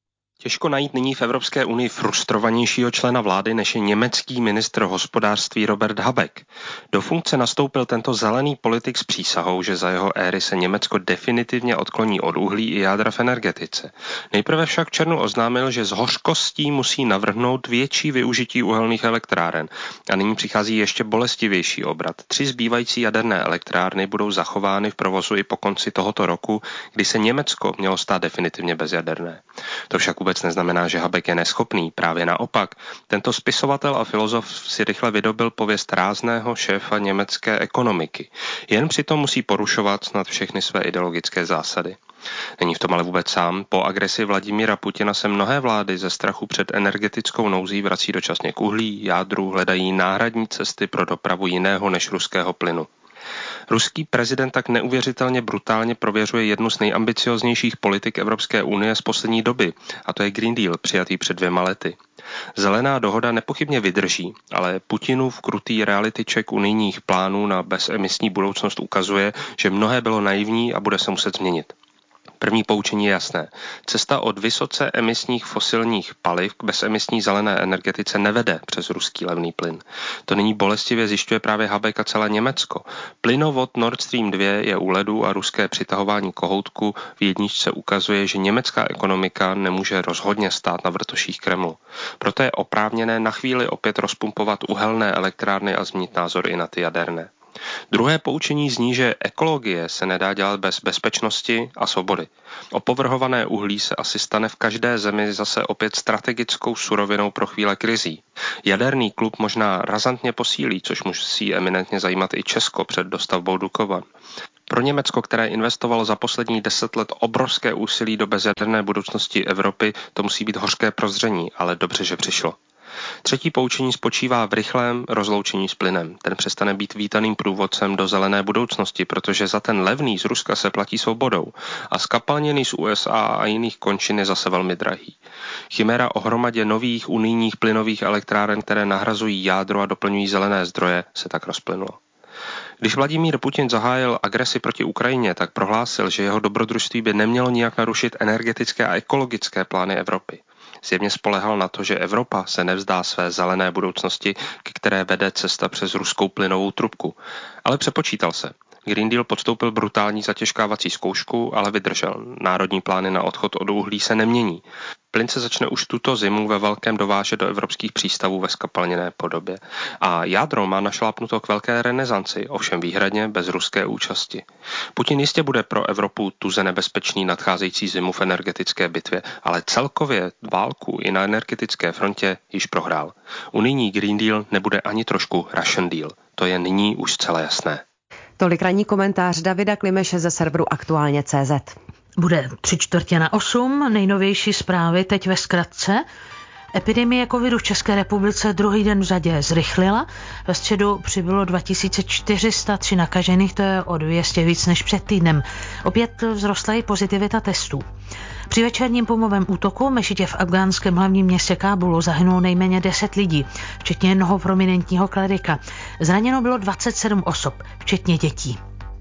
Těžko najít nyní v Evropské unii frustrovanějšího člena vlády, než je německý ministr hospodářství Robert Habeck. Do funkce nastoupil tento zelený politik s přísahou, že za jeho éry se Německo definitivně odkloní od uhlí i jádra v energetice. Nejprve však v červnu oznámil, že s hořkostí musí navrhnout větší využití uhelných elektráren. A nyní přichází ještě bolestivější obrat. Tři zbývající jaderné elektrárny budou zachovány v provozu i po konci tohoto roku, kdy se Německo mělo stát definitivně bezjaderné. To však vůbec neznamená, že Habeck je neschopný. Právě naopak. Tento spisovatel a filozof si rychle vydobil pověst rázného šéfa německé ekonomiky. Jen přitom musí porušovat snad všechny své ideologické zásady. Není v tom ale vůbec sám. Po agresi Vladimíra Putina se mnohé vlády ze strachu před energetickou nouzí vrací dočasně k uhlí, jádru, hledají náhradní cesty pro dopravu jiného než ruského plynu. Ruský prezident tak neuvěřitelně brutálně prověřuje jednu z nejambicioznějších politik Evropské unie z poslední doby, a to je Green Deal, přijatý před dvěma lety. Zelená dohoda nepochybně vydrží, ale Putinův krutý reality check unijních plánů na bezemisní budoucnost ukazuje, že mnohé bylo naivní a bude se muset změnit. První poučení je jasné. Cesta od vysoce emisních fosilních paliv k bezemisní zelené energetice nevede přes ruský levný plyn. To nyní bolestivě zjišťuje právě Habeck a celé Německo. Plynovod Nord Stream dva je u ledu a ruské přitahování kohoutku v jedničce ukazuje, že německá ekonomika nemůže rozhodně stát na vrtoších Kremlu. Proto je oprávněné na chvíli opět rozpumpovat uhelné elektrárny a změnit názor i na ty jaderné. Druhé poučení zní, že ekologie se nedá dělat bez bezpečnosti a svobody. Opovrhované uhlí se asi stane v každé zemi zase opět strategickou surovinou pro chvíle krizí. Jaderný klub možná razantně posílí, což musí eminentně zajímat i Česko před dostavbou Dukovan. Pro Německo, které investovalo za poslední deset let obrovské úsilí do bezjaderné budoucnosti Evropy, to musí být hořké prozření, ale dobře, že přišlo. Třetí poučení spočívá v rychlém rozloučení s plynem. Ten přestane být vítaným průvodcem do zelené budoucnosti, protože za ten levný z Ruska se platí svobodou a skapalněný z U S A a jiných končin je zase velmi drahý. Chiméra o hromadě nových unijních plynových elektráren, které nahrazují jádro a doplňují zelené zdroje, se tak rozplynula. Když Vladimír Putin zahájil agresi proti Ukrajině, tak prohlásil, že jeho dobrodružství by nemělo nijak narušit energetické a ekologické plány Evropy. Zjevně spolehal na to, že Evropa se nevzdá své zelené budoucnosti, k které vede cesta přes ruskou plynovou trubku. Ale přepočítal se. Green Deal podstoupil brutální zatěžkávací zkoušku, ale vydržel. Národní plány na odchod od uhlí se nemění. Plyn se začne už tuto zimu ve velkém dovážet do evropských přístavů ve skapalněné podobě. A jádro má našlápnuto k velké renesanci, ovšem výhradně bez ruské účasti. Putin jistě bude pro Evropu tuze nebezpečný nadcházející zimu v energetické bitvě, ale celkově válku i na energetické frontě již prohrál. Unijní Green Deal nebude ani trošku Russian Deal. To je nyní už zcela jasné. Tolik ranní komentář Davida Klimeše ze serveru Aktuálně tečka cé zet. Bude tři čtvrtě na osm, nejnovější zprávy teď ve zkratce. Epidemie covidu v České republice druhý den v řadě zrychlila. Ve středu přibylo dva tisíce čtyři sta tři nakažených, to je o dvě stě víc než před týdnem. Opět vzrostla i pozitivita testů. Při večerním bombovém útoku v mešitě v afghánském hlavním městě Kábulu zahynulo nejméně deset lidí, včetně jednoho prominentního klerika. Zraněno bylo dvacet sedm osob, včetně dětí.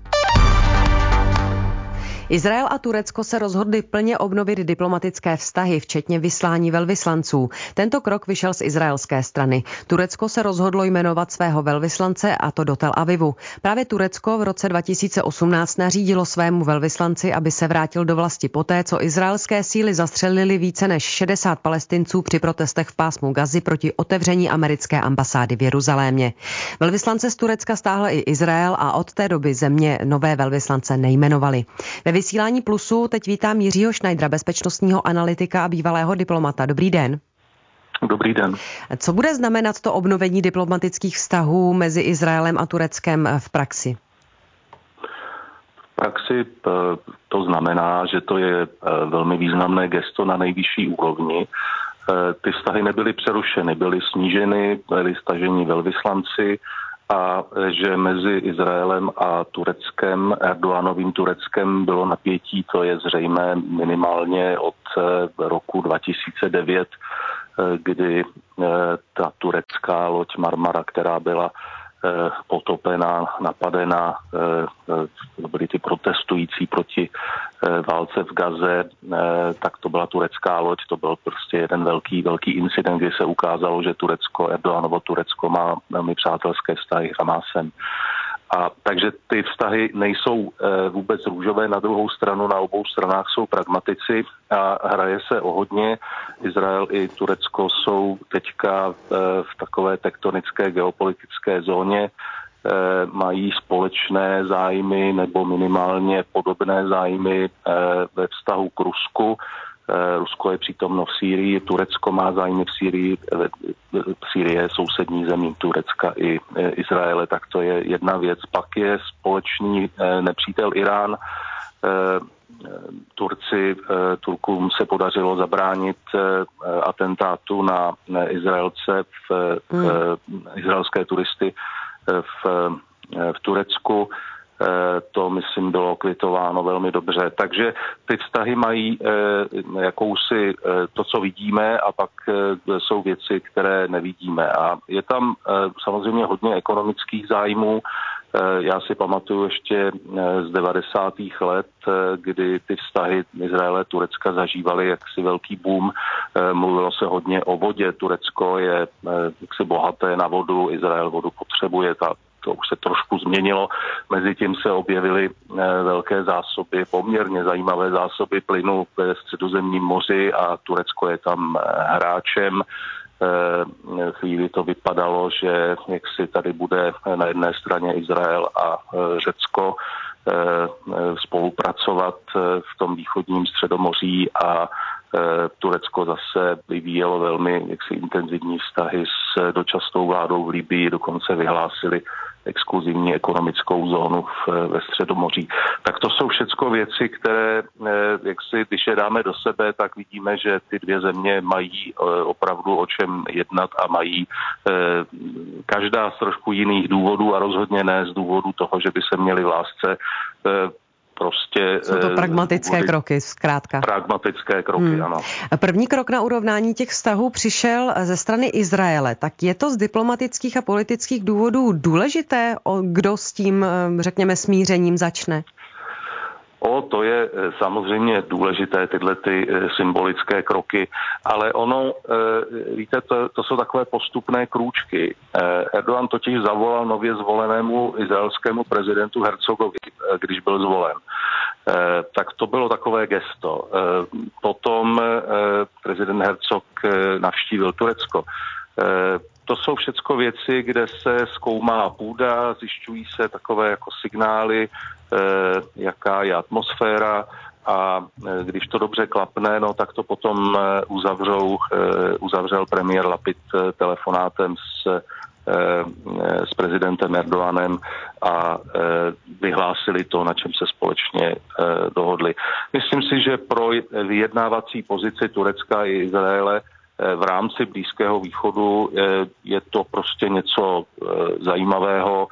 Izrael a Turecko se rozhodli plně obnovit diplomatické vztahy, včetně vyslání velvyslanců. Tento krok vyšel z izraelské strany. Turecko se rozhodlo jmenovat svého velvyslance, a to do Tel Avivu. Právě Turecko v roce dva tisíce osmnáct nařídilo svému velvyslanci, aby se vrátil do vlasti poté, co izraelské síly zastřelili více než šedesát Palestinců při protestech v pásmu Gazy proti otevření americké ambasády v Jeruzalémě. Velvyslance z Turecka stáhl i Izrael a od té doby země nové velvyslance nejmenovali. Ve vysílání Plusu teď vítám Jiřího Schneidera, bezpečnostního analytika a bývalého diplomata. Dobrý den. Dobrý den. Co bude znamenat to obnovení diplomatických vztahů mezi Izraelem a Tureckem v praxi? V praxi to znamená, že to je velmi významné gesto na nejvyšší úrovni. Ty vztahy nebyly přerušeny, byly sníženy, byly staženi velvyslanci, a že mezi Izraelem a Tureckem, Erdoganovým Tureckem, bylo napětí, to je zřejmé minimálně od roku dva tisíce devět, kdy ta turecká loď Marmara, která byla potopena, napadena, byli ty protestující proti válce situace v Gaze, tak to byla turecká loď, to byl prostě jeden velký, velký incident, kdy se ukázalo, že Turecko, Erdoganovo Turecko má velmi přátelské vztahy s Hamásem. A takže ty vztahy nejsou e, vůbec růžové, na druhou stranu na obou stranách jsou pragmatici a hraje se o hodně. Izrael i Turecko jsou teďka e, v takové tektonické geopolitické zóně, e, mají společné zájmy nebo minimálně podobné zájmy e, ve vztahu k Rusku. Rusko je přítomno v Sýrii, Turecko má zájmy v Sýrii, Sýrie je sousední zemí Turecka i Izraele, tak to je jedna věc. Pak je společný nepřítel Irán. Turci, Turkům se podařilo zabránit atentátu na Izraelce, v, izraelské turisty v, v Turecku. To, myslím, bylo kvitováno velmi dobře. Takže ty vztahy mají e, jakousi e, to, co vidíme, a pak e, jsou věci, které nevidíme. A je tam e, samozřejmě hodně ekonomických zájmů. E, já si pamatuju ještě e, z devadesátých let, e, kdy ty vztahy Izraele a Turecka zažívaly jaksi velký boom. E, mluvilo se hodně o vodě. Turecko je e, jaksi bohaté na vodu, Izrael vodu potřebuje, ta to už se trošku změnilo. Mezitím se objevily velké zásoby, poměrně zajímavé zásoby plynu ve Středozemním moři a Turecko je tam hráčem. Chvíli to vypadalo, že jak si tady bude na jedné straně Izrael a Řecko spolupracovat v tom východním Středomoří a Turecko zase vyvíjelo velmi jaksi intenzivní vztahy s dočasnou vládou v Libyi, dokonce vyhlásili exkluzivní ekonomickou zónu v, ve Středomoří. Tak to jsou všecko věci, které, jak si, když je dáme do sebe, tak vidíme, že ty dvě země mají opravdu o čem jednat a mají každá z trošku jiných důvodů a rozhodně ne z důvodu toho, že by se měli v lásce. Prostě, jsou to pragmatické důvody, kroky, zkrátka. Pragmatické kroky, hmm. ano. První krok na urovnání těch vztahů přišel ze strany Izraele. Tak je to z diplomatických a politických důvodů důležité, kdo s tím, řekněme, smířením začne? O, to je samozřejmě důležité, tyhle ty symbolické kroky, ale ono, víte, to, to jsou takové postupné krůčky. Erdogan totiž zavolal nově zvolenému izraelskému prezidentu Herzogovi, když byl zvolen. Tak to bylo takové gesto. Potom prezident Herzog navštívil Turecko. To jsou všecko věci, kde se zkoumá půda, zjišťují se takové jako signály, jaká je atmosféra a když to dobře klapne, no tak to potom uzavřou, uzavřel premiér Lapid telefonátem s, s prezidentem Erdoganem a vyhlásili to, na čem se společně dohodli. Myslím si, že pro vyjednávací pozici Turecka i Izraele v rámci Blízkého východu je to prostě něco zajímavého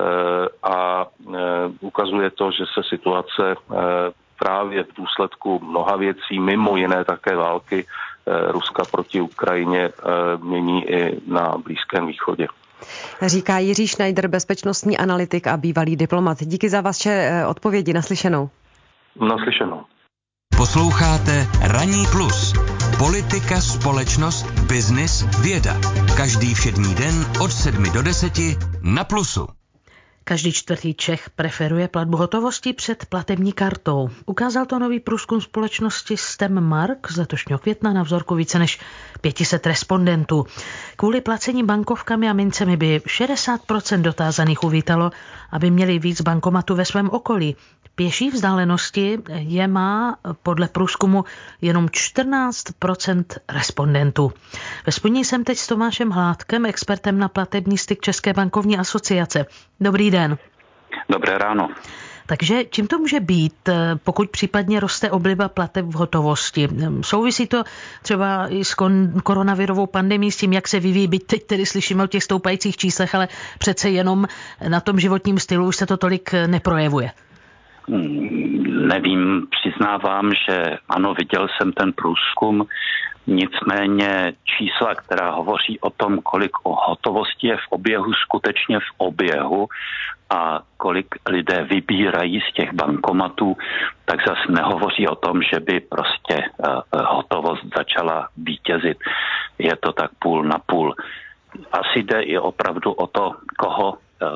a ukazuje to, že se situace právě v důsledku mnoha věcí, mimo jiné také války Ruska proti Ukrajině, mění i na Blízkém východě. Říká Jiří Schneider, bezpečnostní analytik a bývalý diplomat. Díky za vaše odpovědi. Naslyšenou. Naslyšenou. Posloucháte Ranní plus. Politika, společnost, biznis, věda. Každý všední den od sedmi do deseti na Plusu. Každý čtvrtý Čech preferuje platbu hotovostí před platební kartou. Ukázal to nový průzkum společnosti StemMark z letošního května na vzorku více než pět set respondentů. Kvůli placení bankovkami a mincemi by šedesát procent dotázaných uvítalo, aby měli víc bankomatů ve svém okolí. Pěší vzdálenosti je má podle průzkumu jenom čtrnáct procent respondentů. Ve spojení jsem teď s Tomášem Hládkem, expertem na platební styk České bankovní asociace. Dobrý den. Dobré ráno. Takže čím to může být, pokud případně roste obliba plateb v hotovosti? Souvisí to třeba i s koronavirovou pandemií, s tím, jak se vyvíjí, byť teď tedy slyšíme o těch stoupajících číslech, ale přece jenom na tom životním stylu už se to tolik neprojevuje. nevím, přiznávám, že ano, viděl jsem ten průzkum, nicméně čísla, která hovoří o tom, kolik o hotovosti je v oběhu, skutečně v oběhu a kolik lidé vybírají z těch bankomatů, tak zase nehovoří o tom, že by prostě hotovost začala vítězit. Je to tak půl na půl. Asi jde i opravdu o to, koho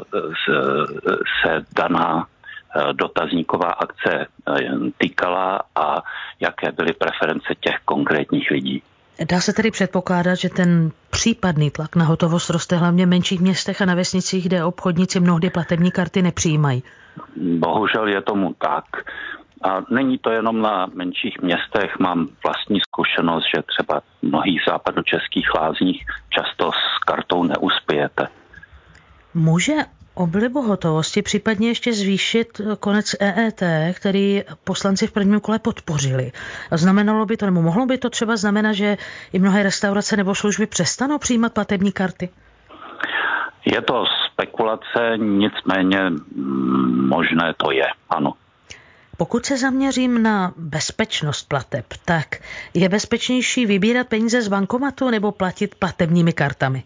se daná dotazníková akce týkala a jaké byly preference těch konkrétních lidí. Dá se tedy předpokládat, že ten případný tlak na hotovost roste hlavně v menších městech a na vesnicích, kde obchodníci mnohdy platební karty nepřijímají? Bohužel je tomu tak. A není to jenom na menších městech, mám vlastní zkušenost, že třeba v mnohých západočeských lázních často s kartou neuspějete. Může oblibu hotovosti případně ještě zvýšit konec E E T, který poslanci v prvním kole podpořili? Znamenalo by to, nebo mohlo by to třeba znamenat, že i mnohé restaurace nebo služby přestanou přijímat platební karty? Je to spekulace, nicméně možné to je, ano. Pokud se zaměřím na bezpečnost plateb, tak je bezpečnější vybírat peníze z bankomatu nebo platit platebními kartami?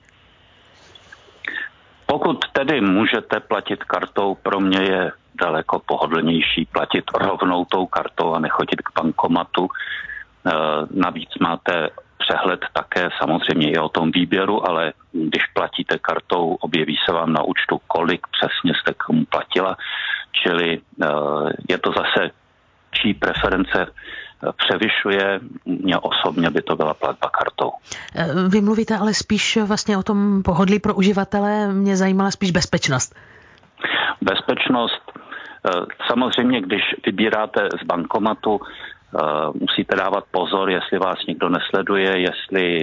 Pokud tedy můžete platit kartou, pro mě je daleko pohodlnější platit rovnou tou kartou a nechodit k bankomatu. E, navíc máte přehled také samozřejmě i o tom výběru, ale když platíte kartou, objeví se vám na účtu, kolik přesně jste komu platila, čili e, je to zase čí preference převyšuje, mě osobně by to byla platba kartou. Vy mluvíte ale spíš vlastně o tom pohodlí pro uživatele, mě zajímala spíš bezpečnost. Bezpečnost, samozřejmě, když vybíráte z bankomatu, musíte dávat pozor, jestli vás nikdo nesleduje, jestli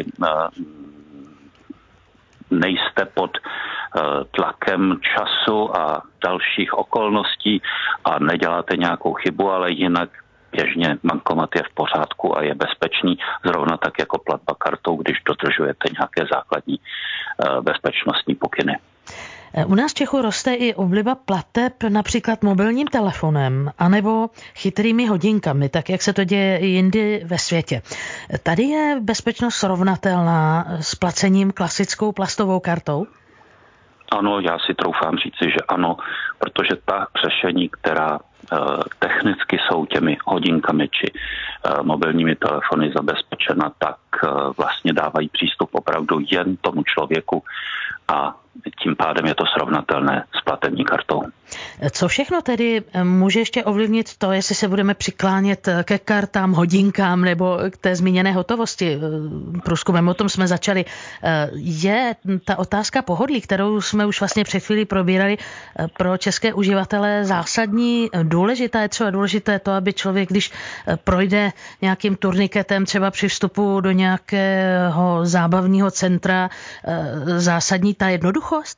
nejste pod tlakem času a dalších okolností a neděláte nějakou chybu, ale jinak běžně bankomat je v pořádku a je bezpečný, zrovna tak jako platba kartou, když dodržujete nějaké základní bezpečnostní pokyny. U nás v Čechu roste i obliba plateb například mobilním telefonem anebo chytrými hodinkami, tak jak se to děje i jindy ve světě. Tady je bezpečnost srovnatelná s placením klasickou plastovou kartou? Ano, já si troufám říci, že ano, protože ta řešení, která technicky jsou těmi hodinkami či mobilními telefony zabezpečena, tak vlastně dávají přístup opravdu jen tomu člověku a tím pádem je to srovnatelné s platební kartou. Co všechno tedy může ještě ovlivnit to, jestli se budeme přiklánět ke kartám, hodinkám nebo k té zmíněné hotovosti? Průzkumem o tom jsme začali. Je ta otázka pohodlí, kterou jsme už vlastně před chvílí probírali, pro české uživatele zásadní, důležité je třeba důležité to, aby člověk, když projde nějakým turniketem třeba při vstupu do nějakého zábavního centra, zásadní ta jednoduchost?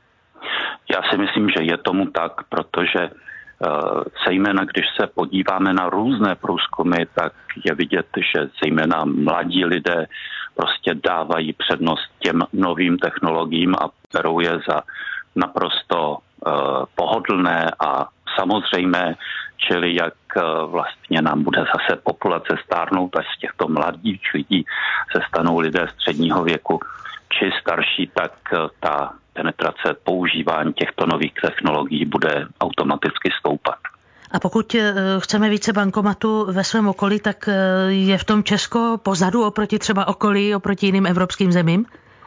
Já si myslím, že je tomu tak, protože zejména když se podíváme na různé průzkumy, tak je vidět, že zejména mladí lidé prostě dávají přednost těm novým technologiím a berou je za naprosto pohodlné a samozřejmé, čili jak vlastně nám bude zase populace stárnout, až z těchto mladých lidí se stanou lidé středního věku či starší, tak ta penetrace používání těchto nových technologií bude automaticky stoupat. A pokud chceme více bankomatů ve svém okolí, tak je v tom Česko pozadu oproti třeba okolí, oproti jiným evropským zemím?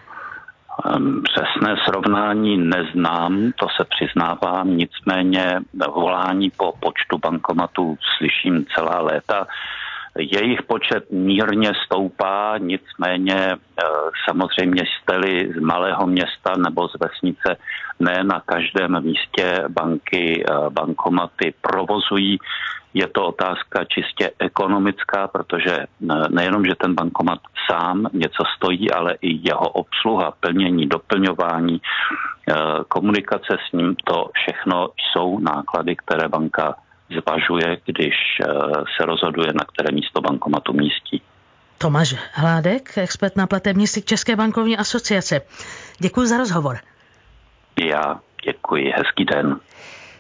Přesné srovnání neznám, to se přiznávám, nicméně volání po počtu bankomatů slyším celá léta. Jejich počet mírně stoupá, nicméně samozřejmě jste-li z malého města nebo z vesnice, ne na každém místě banky bankomaty provozují. Je to otázka čistě ekonomická, protože nejenom, že ten bankomat sám něco stojí, ale i jeho obsluha, plnění, doplňování, komunikace s ním, to všechno jsou náklady, které banka zvažuje, když se rozhoduje, na které místo bankomatu místí. Tomáš Hládek, expert na platební styk České bankovní asociace. Děkuji za rozhovor. Já děkuji, hezký den.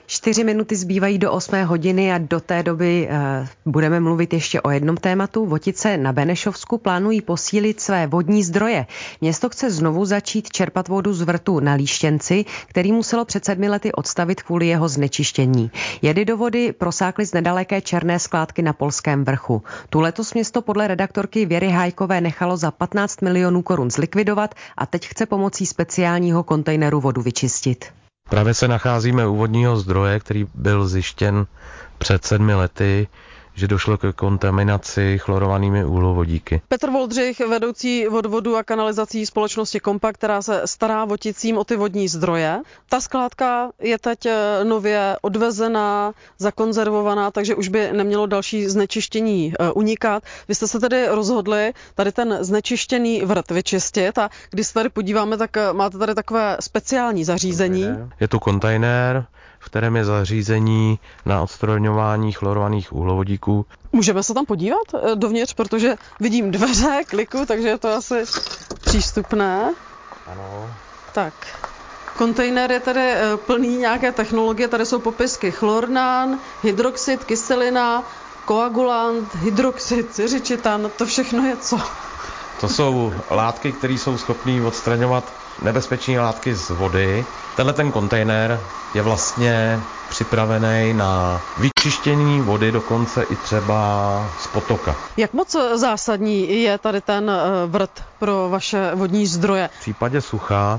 Čtyři minuty zbývají do osmé hodiny a do té doby uh, budeme mluvit ještě o jednom tématu. Votice na Benešovsku plánují posílit své vodní zdroje. Město chce znovu začít čerpat vodu z vrtu na Líštěnci, který muselo před sedmi lety odstavit kvůli jeho znečištění. Jedy do vody prosákly z nedaleké černé skládky na Polském vrchu. Tu letos město podle redaktorky Věry Hájkové nechalo za patnáct milionů korun zlikvidovat a teď chce pomocí speciálního kontejneru vodu vyčistit. Právě se nacházíme u vodního zdroje, který byl zjištěn před sedmi lety, že došlo ke kontaminaci chlorovanými uhlovodíky. Petr Voldřich, vedoucí odvodu a kanalizací společnosti Kompak, která se stará Voticím o ty vodní zdroje. Ta skládka je teď nově odvezená, zakonzervovaná, takže už by nemělo další znečištění unikat. Vy jste se tedy rozhodli tady ten znečištěný vrt vyčistit a když se tady podíváme, tak máte tady takové speciální zařízení. Je tu kontejner, v kterém je zařízení na odstraňování chlorovaných uhlovodíků. Můžeme se tam podívat dovnitř, protože vidím dveře, kliku, takže je to asi přístupné. Ano. Tak, kontejner je tady plný nějaké technologie, tady jsou popisky chlornán, hydroxid, kyselina, koagulant, hydroxid, cyřičitan, to všechno je co? To jsou látky, které jsou schopné odstraňovat nebezpečné látky z vody. Tenhle ten kontejner je vlastně připravený na vyčištění vody, dokonce i třeba z potoka. Jak moc zásadní je tady ten vrt pro vaše vodní zdroje? V případě sucha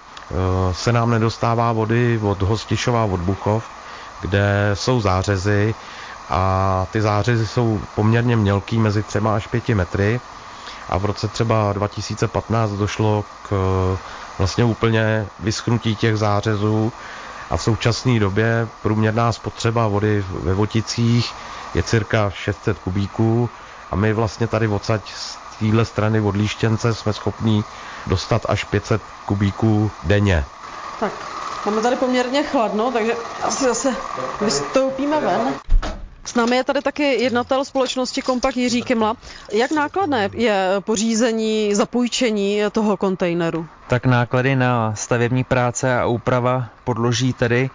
se nám nedostává vody od Hostišova, od Buchov, kde jsou zářezy a ty zářezy jsou poměrně mělký, mezi třema až pěti metry. A v roce třeba dva tisíce patnáct došlo k vlastně úplně vyschnutí těch zářezů a v současné době průměrná spotřeba vody ve Voticích je cirka šest set kubíků a my vlastně tady odsaď z téhle strany od Líštěnce jsme schopní dostat až pět set kubíků denně. Tak, máme tady poměrně chladno, takže asi zase vystoupíme ven. S námi je tady taky jednatel společnosti Kompak Jiří Kymla. Jak nákladné je pořízení, zapůjčení toho kontejneru? Tak náklady na stavební práce a úprava podloží tady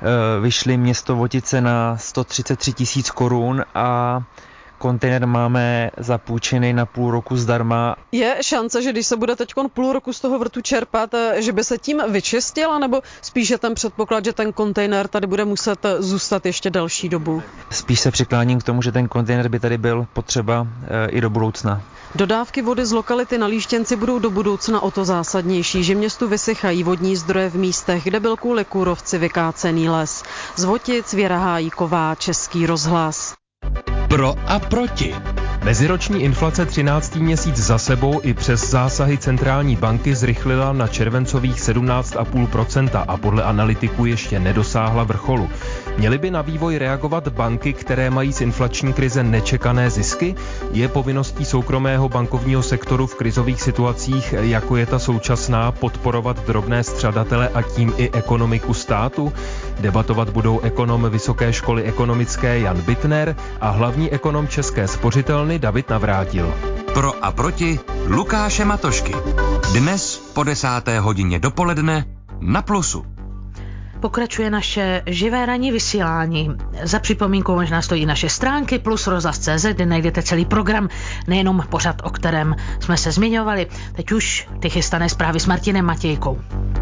vyšly město Votice na sto třicet tři tisíc korun a kontejner máme zapůjčený na půl roku zdarma. Je šance, že když se bude teď půl roku z toho vrtu čerpat, že by se tím vyčistila, nebo spíše ten předpoklad, že ten kontejner tady bude muset zůstat ještě delší dobu? Spíš se přikláním k tomu, že ten kontejner by tady byl potřeba i do budoucna. Dodávky vody z lokality na Líštěnci budou do budoucna o to zásadnější, že městu vysychají vodní zdroje v místech, kde byl kvůli kůrovci vykácený les. Z Votic Věra Hájková, Český rozhlas. Pro a proti. Meziroční inflace třináctý měsíc za sebou i přes zásahy centrální banky zrychlila na červencových sedmnáct celá pět procenta a podle analytiků ještě nedosáhla vrcholu. Měly by na vývoj reagovat banky, které mají z inflační krize nečekané zisky? Je povinností soukromého bankovního sektoru v krizových situacích, jako je ta současná, podporovat drobné střadatele a tím i ekonomiku státu? Debatovat budou ekonom Vysoké školy ekonomické Jan Bittner a hlavní ekonom České spořitelny David Navrátil. Pro a proti Lukáše Matošky. Dnes po desáté hodině dopoledne na Plusu. Pokračuje naše živé ranní vysílání. Za připomínkou možná stojí naše stránky plus rozhlas tečka cé zet, kde najdete celý program, nejenom pořad, o kterém jsme se zmiňovali. Teď už ty chystané zprávy s Martinem Matějkou.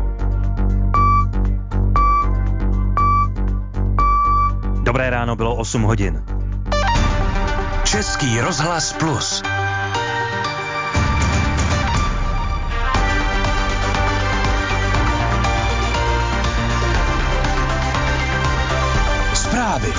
Dobré ráno, bylo osm hodin. Český rozhlas plus. Zprávy.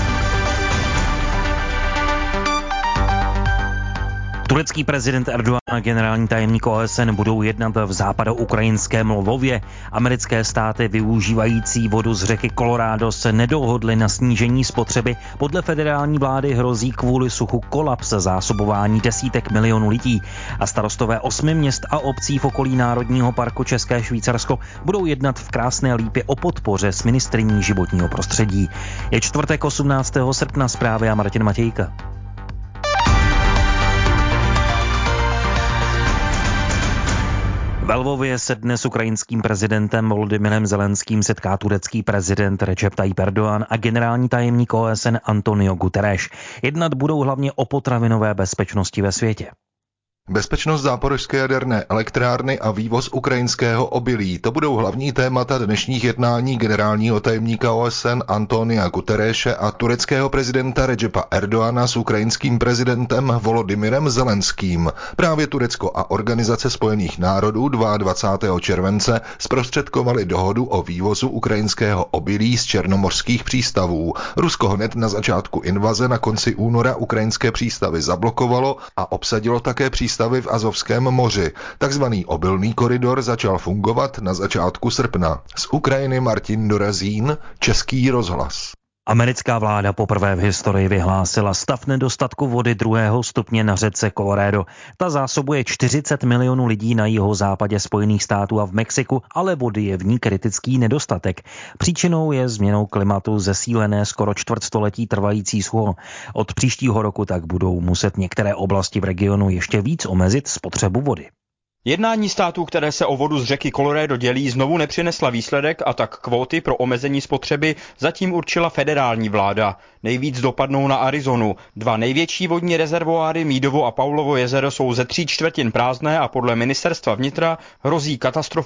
Turecký prezident Erdogan a generální tajemník O S N budou jednat v západoukrajinském Lvově. Americké státy využívající vodu z řeky Colorado se nedohodly na snížení spotřeby. Podle federální vlády hrozí kvůli suchu kolaps zásobování desítek milionů lidí. A starostové osmi měst a obcí v okolí Národního parku České Švýcarsko budou jednat v Krásné Lípě o podpoře s ministryní životního prostředí. Je čtvrtek osmnáctého srpna, zprávy a Martin Matějka. Ve Lvově se dnes s ukrajinským prezidentem Volodymyrem Zelenským setká turecký prezident Recep Tayyip Erdogan a generální tajemník O S N Antonio Guterres. Jednat budou hlavně o potravinové bezpečnosti ve světě. Bezpečnost záporožské jaderné elektrárny a vývoz ukrajinského obilí. To budou hlavní témata dnešních jednání generálního tajemníka O S N Antonia Guterrese a tureckého prezidenta Recepa Erdoana s ukrajinským prezidentem Volodymyrem Zelenským. Právě Turecko a Organizace spojených národů dvacátého druhého července zprostředkovali dohodu o vývozu ukrajinského obilí z černomořských přístavů. Rusko hned na začátku invaze na konci února ukrajinské přístavy zablokovalo a obsadilo také přístavy v Azovském moři. Takzvaný obilný koridor začal fungovat na začátku srpna. Z Ukrajiny Martin Dorazín, Český rozhlas. Americká vláda poprvé v historii vyhlásila stav nedostatku vody druhého stupně na řece Colorado. Ta zásobuje čtyřicet milionů lidí na jihozápadě Spojených států a v Mexiku, ale vody je v ní kritický nedostatek. Příčinou je změnou klimatu zesílené skoro čtvrtstoletí trvající sucho. Od příštího roku tak budou muset některé oblasti v regionu ještě víc omezit spotřebu vody. Jednání států, které se o vodu z řeky Colorado dělí, znovu nepřinesla výsledek a tak kvóty pro omezení spotřeby zatím určila federální vláda. Nejvíc dopadnou na Arizonu. Dva největší vodní rezervoáry Mídovo a Paulovo jezero jsou ze tří čtvrtin prázdné a podle ministerstva vnitra hrozí katastrofa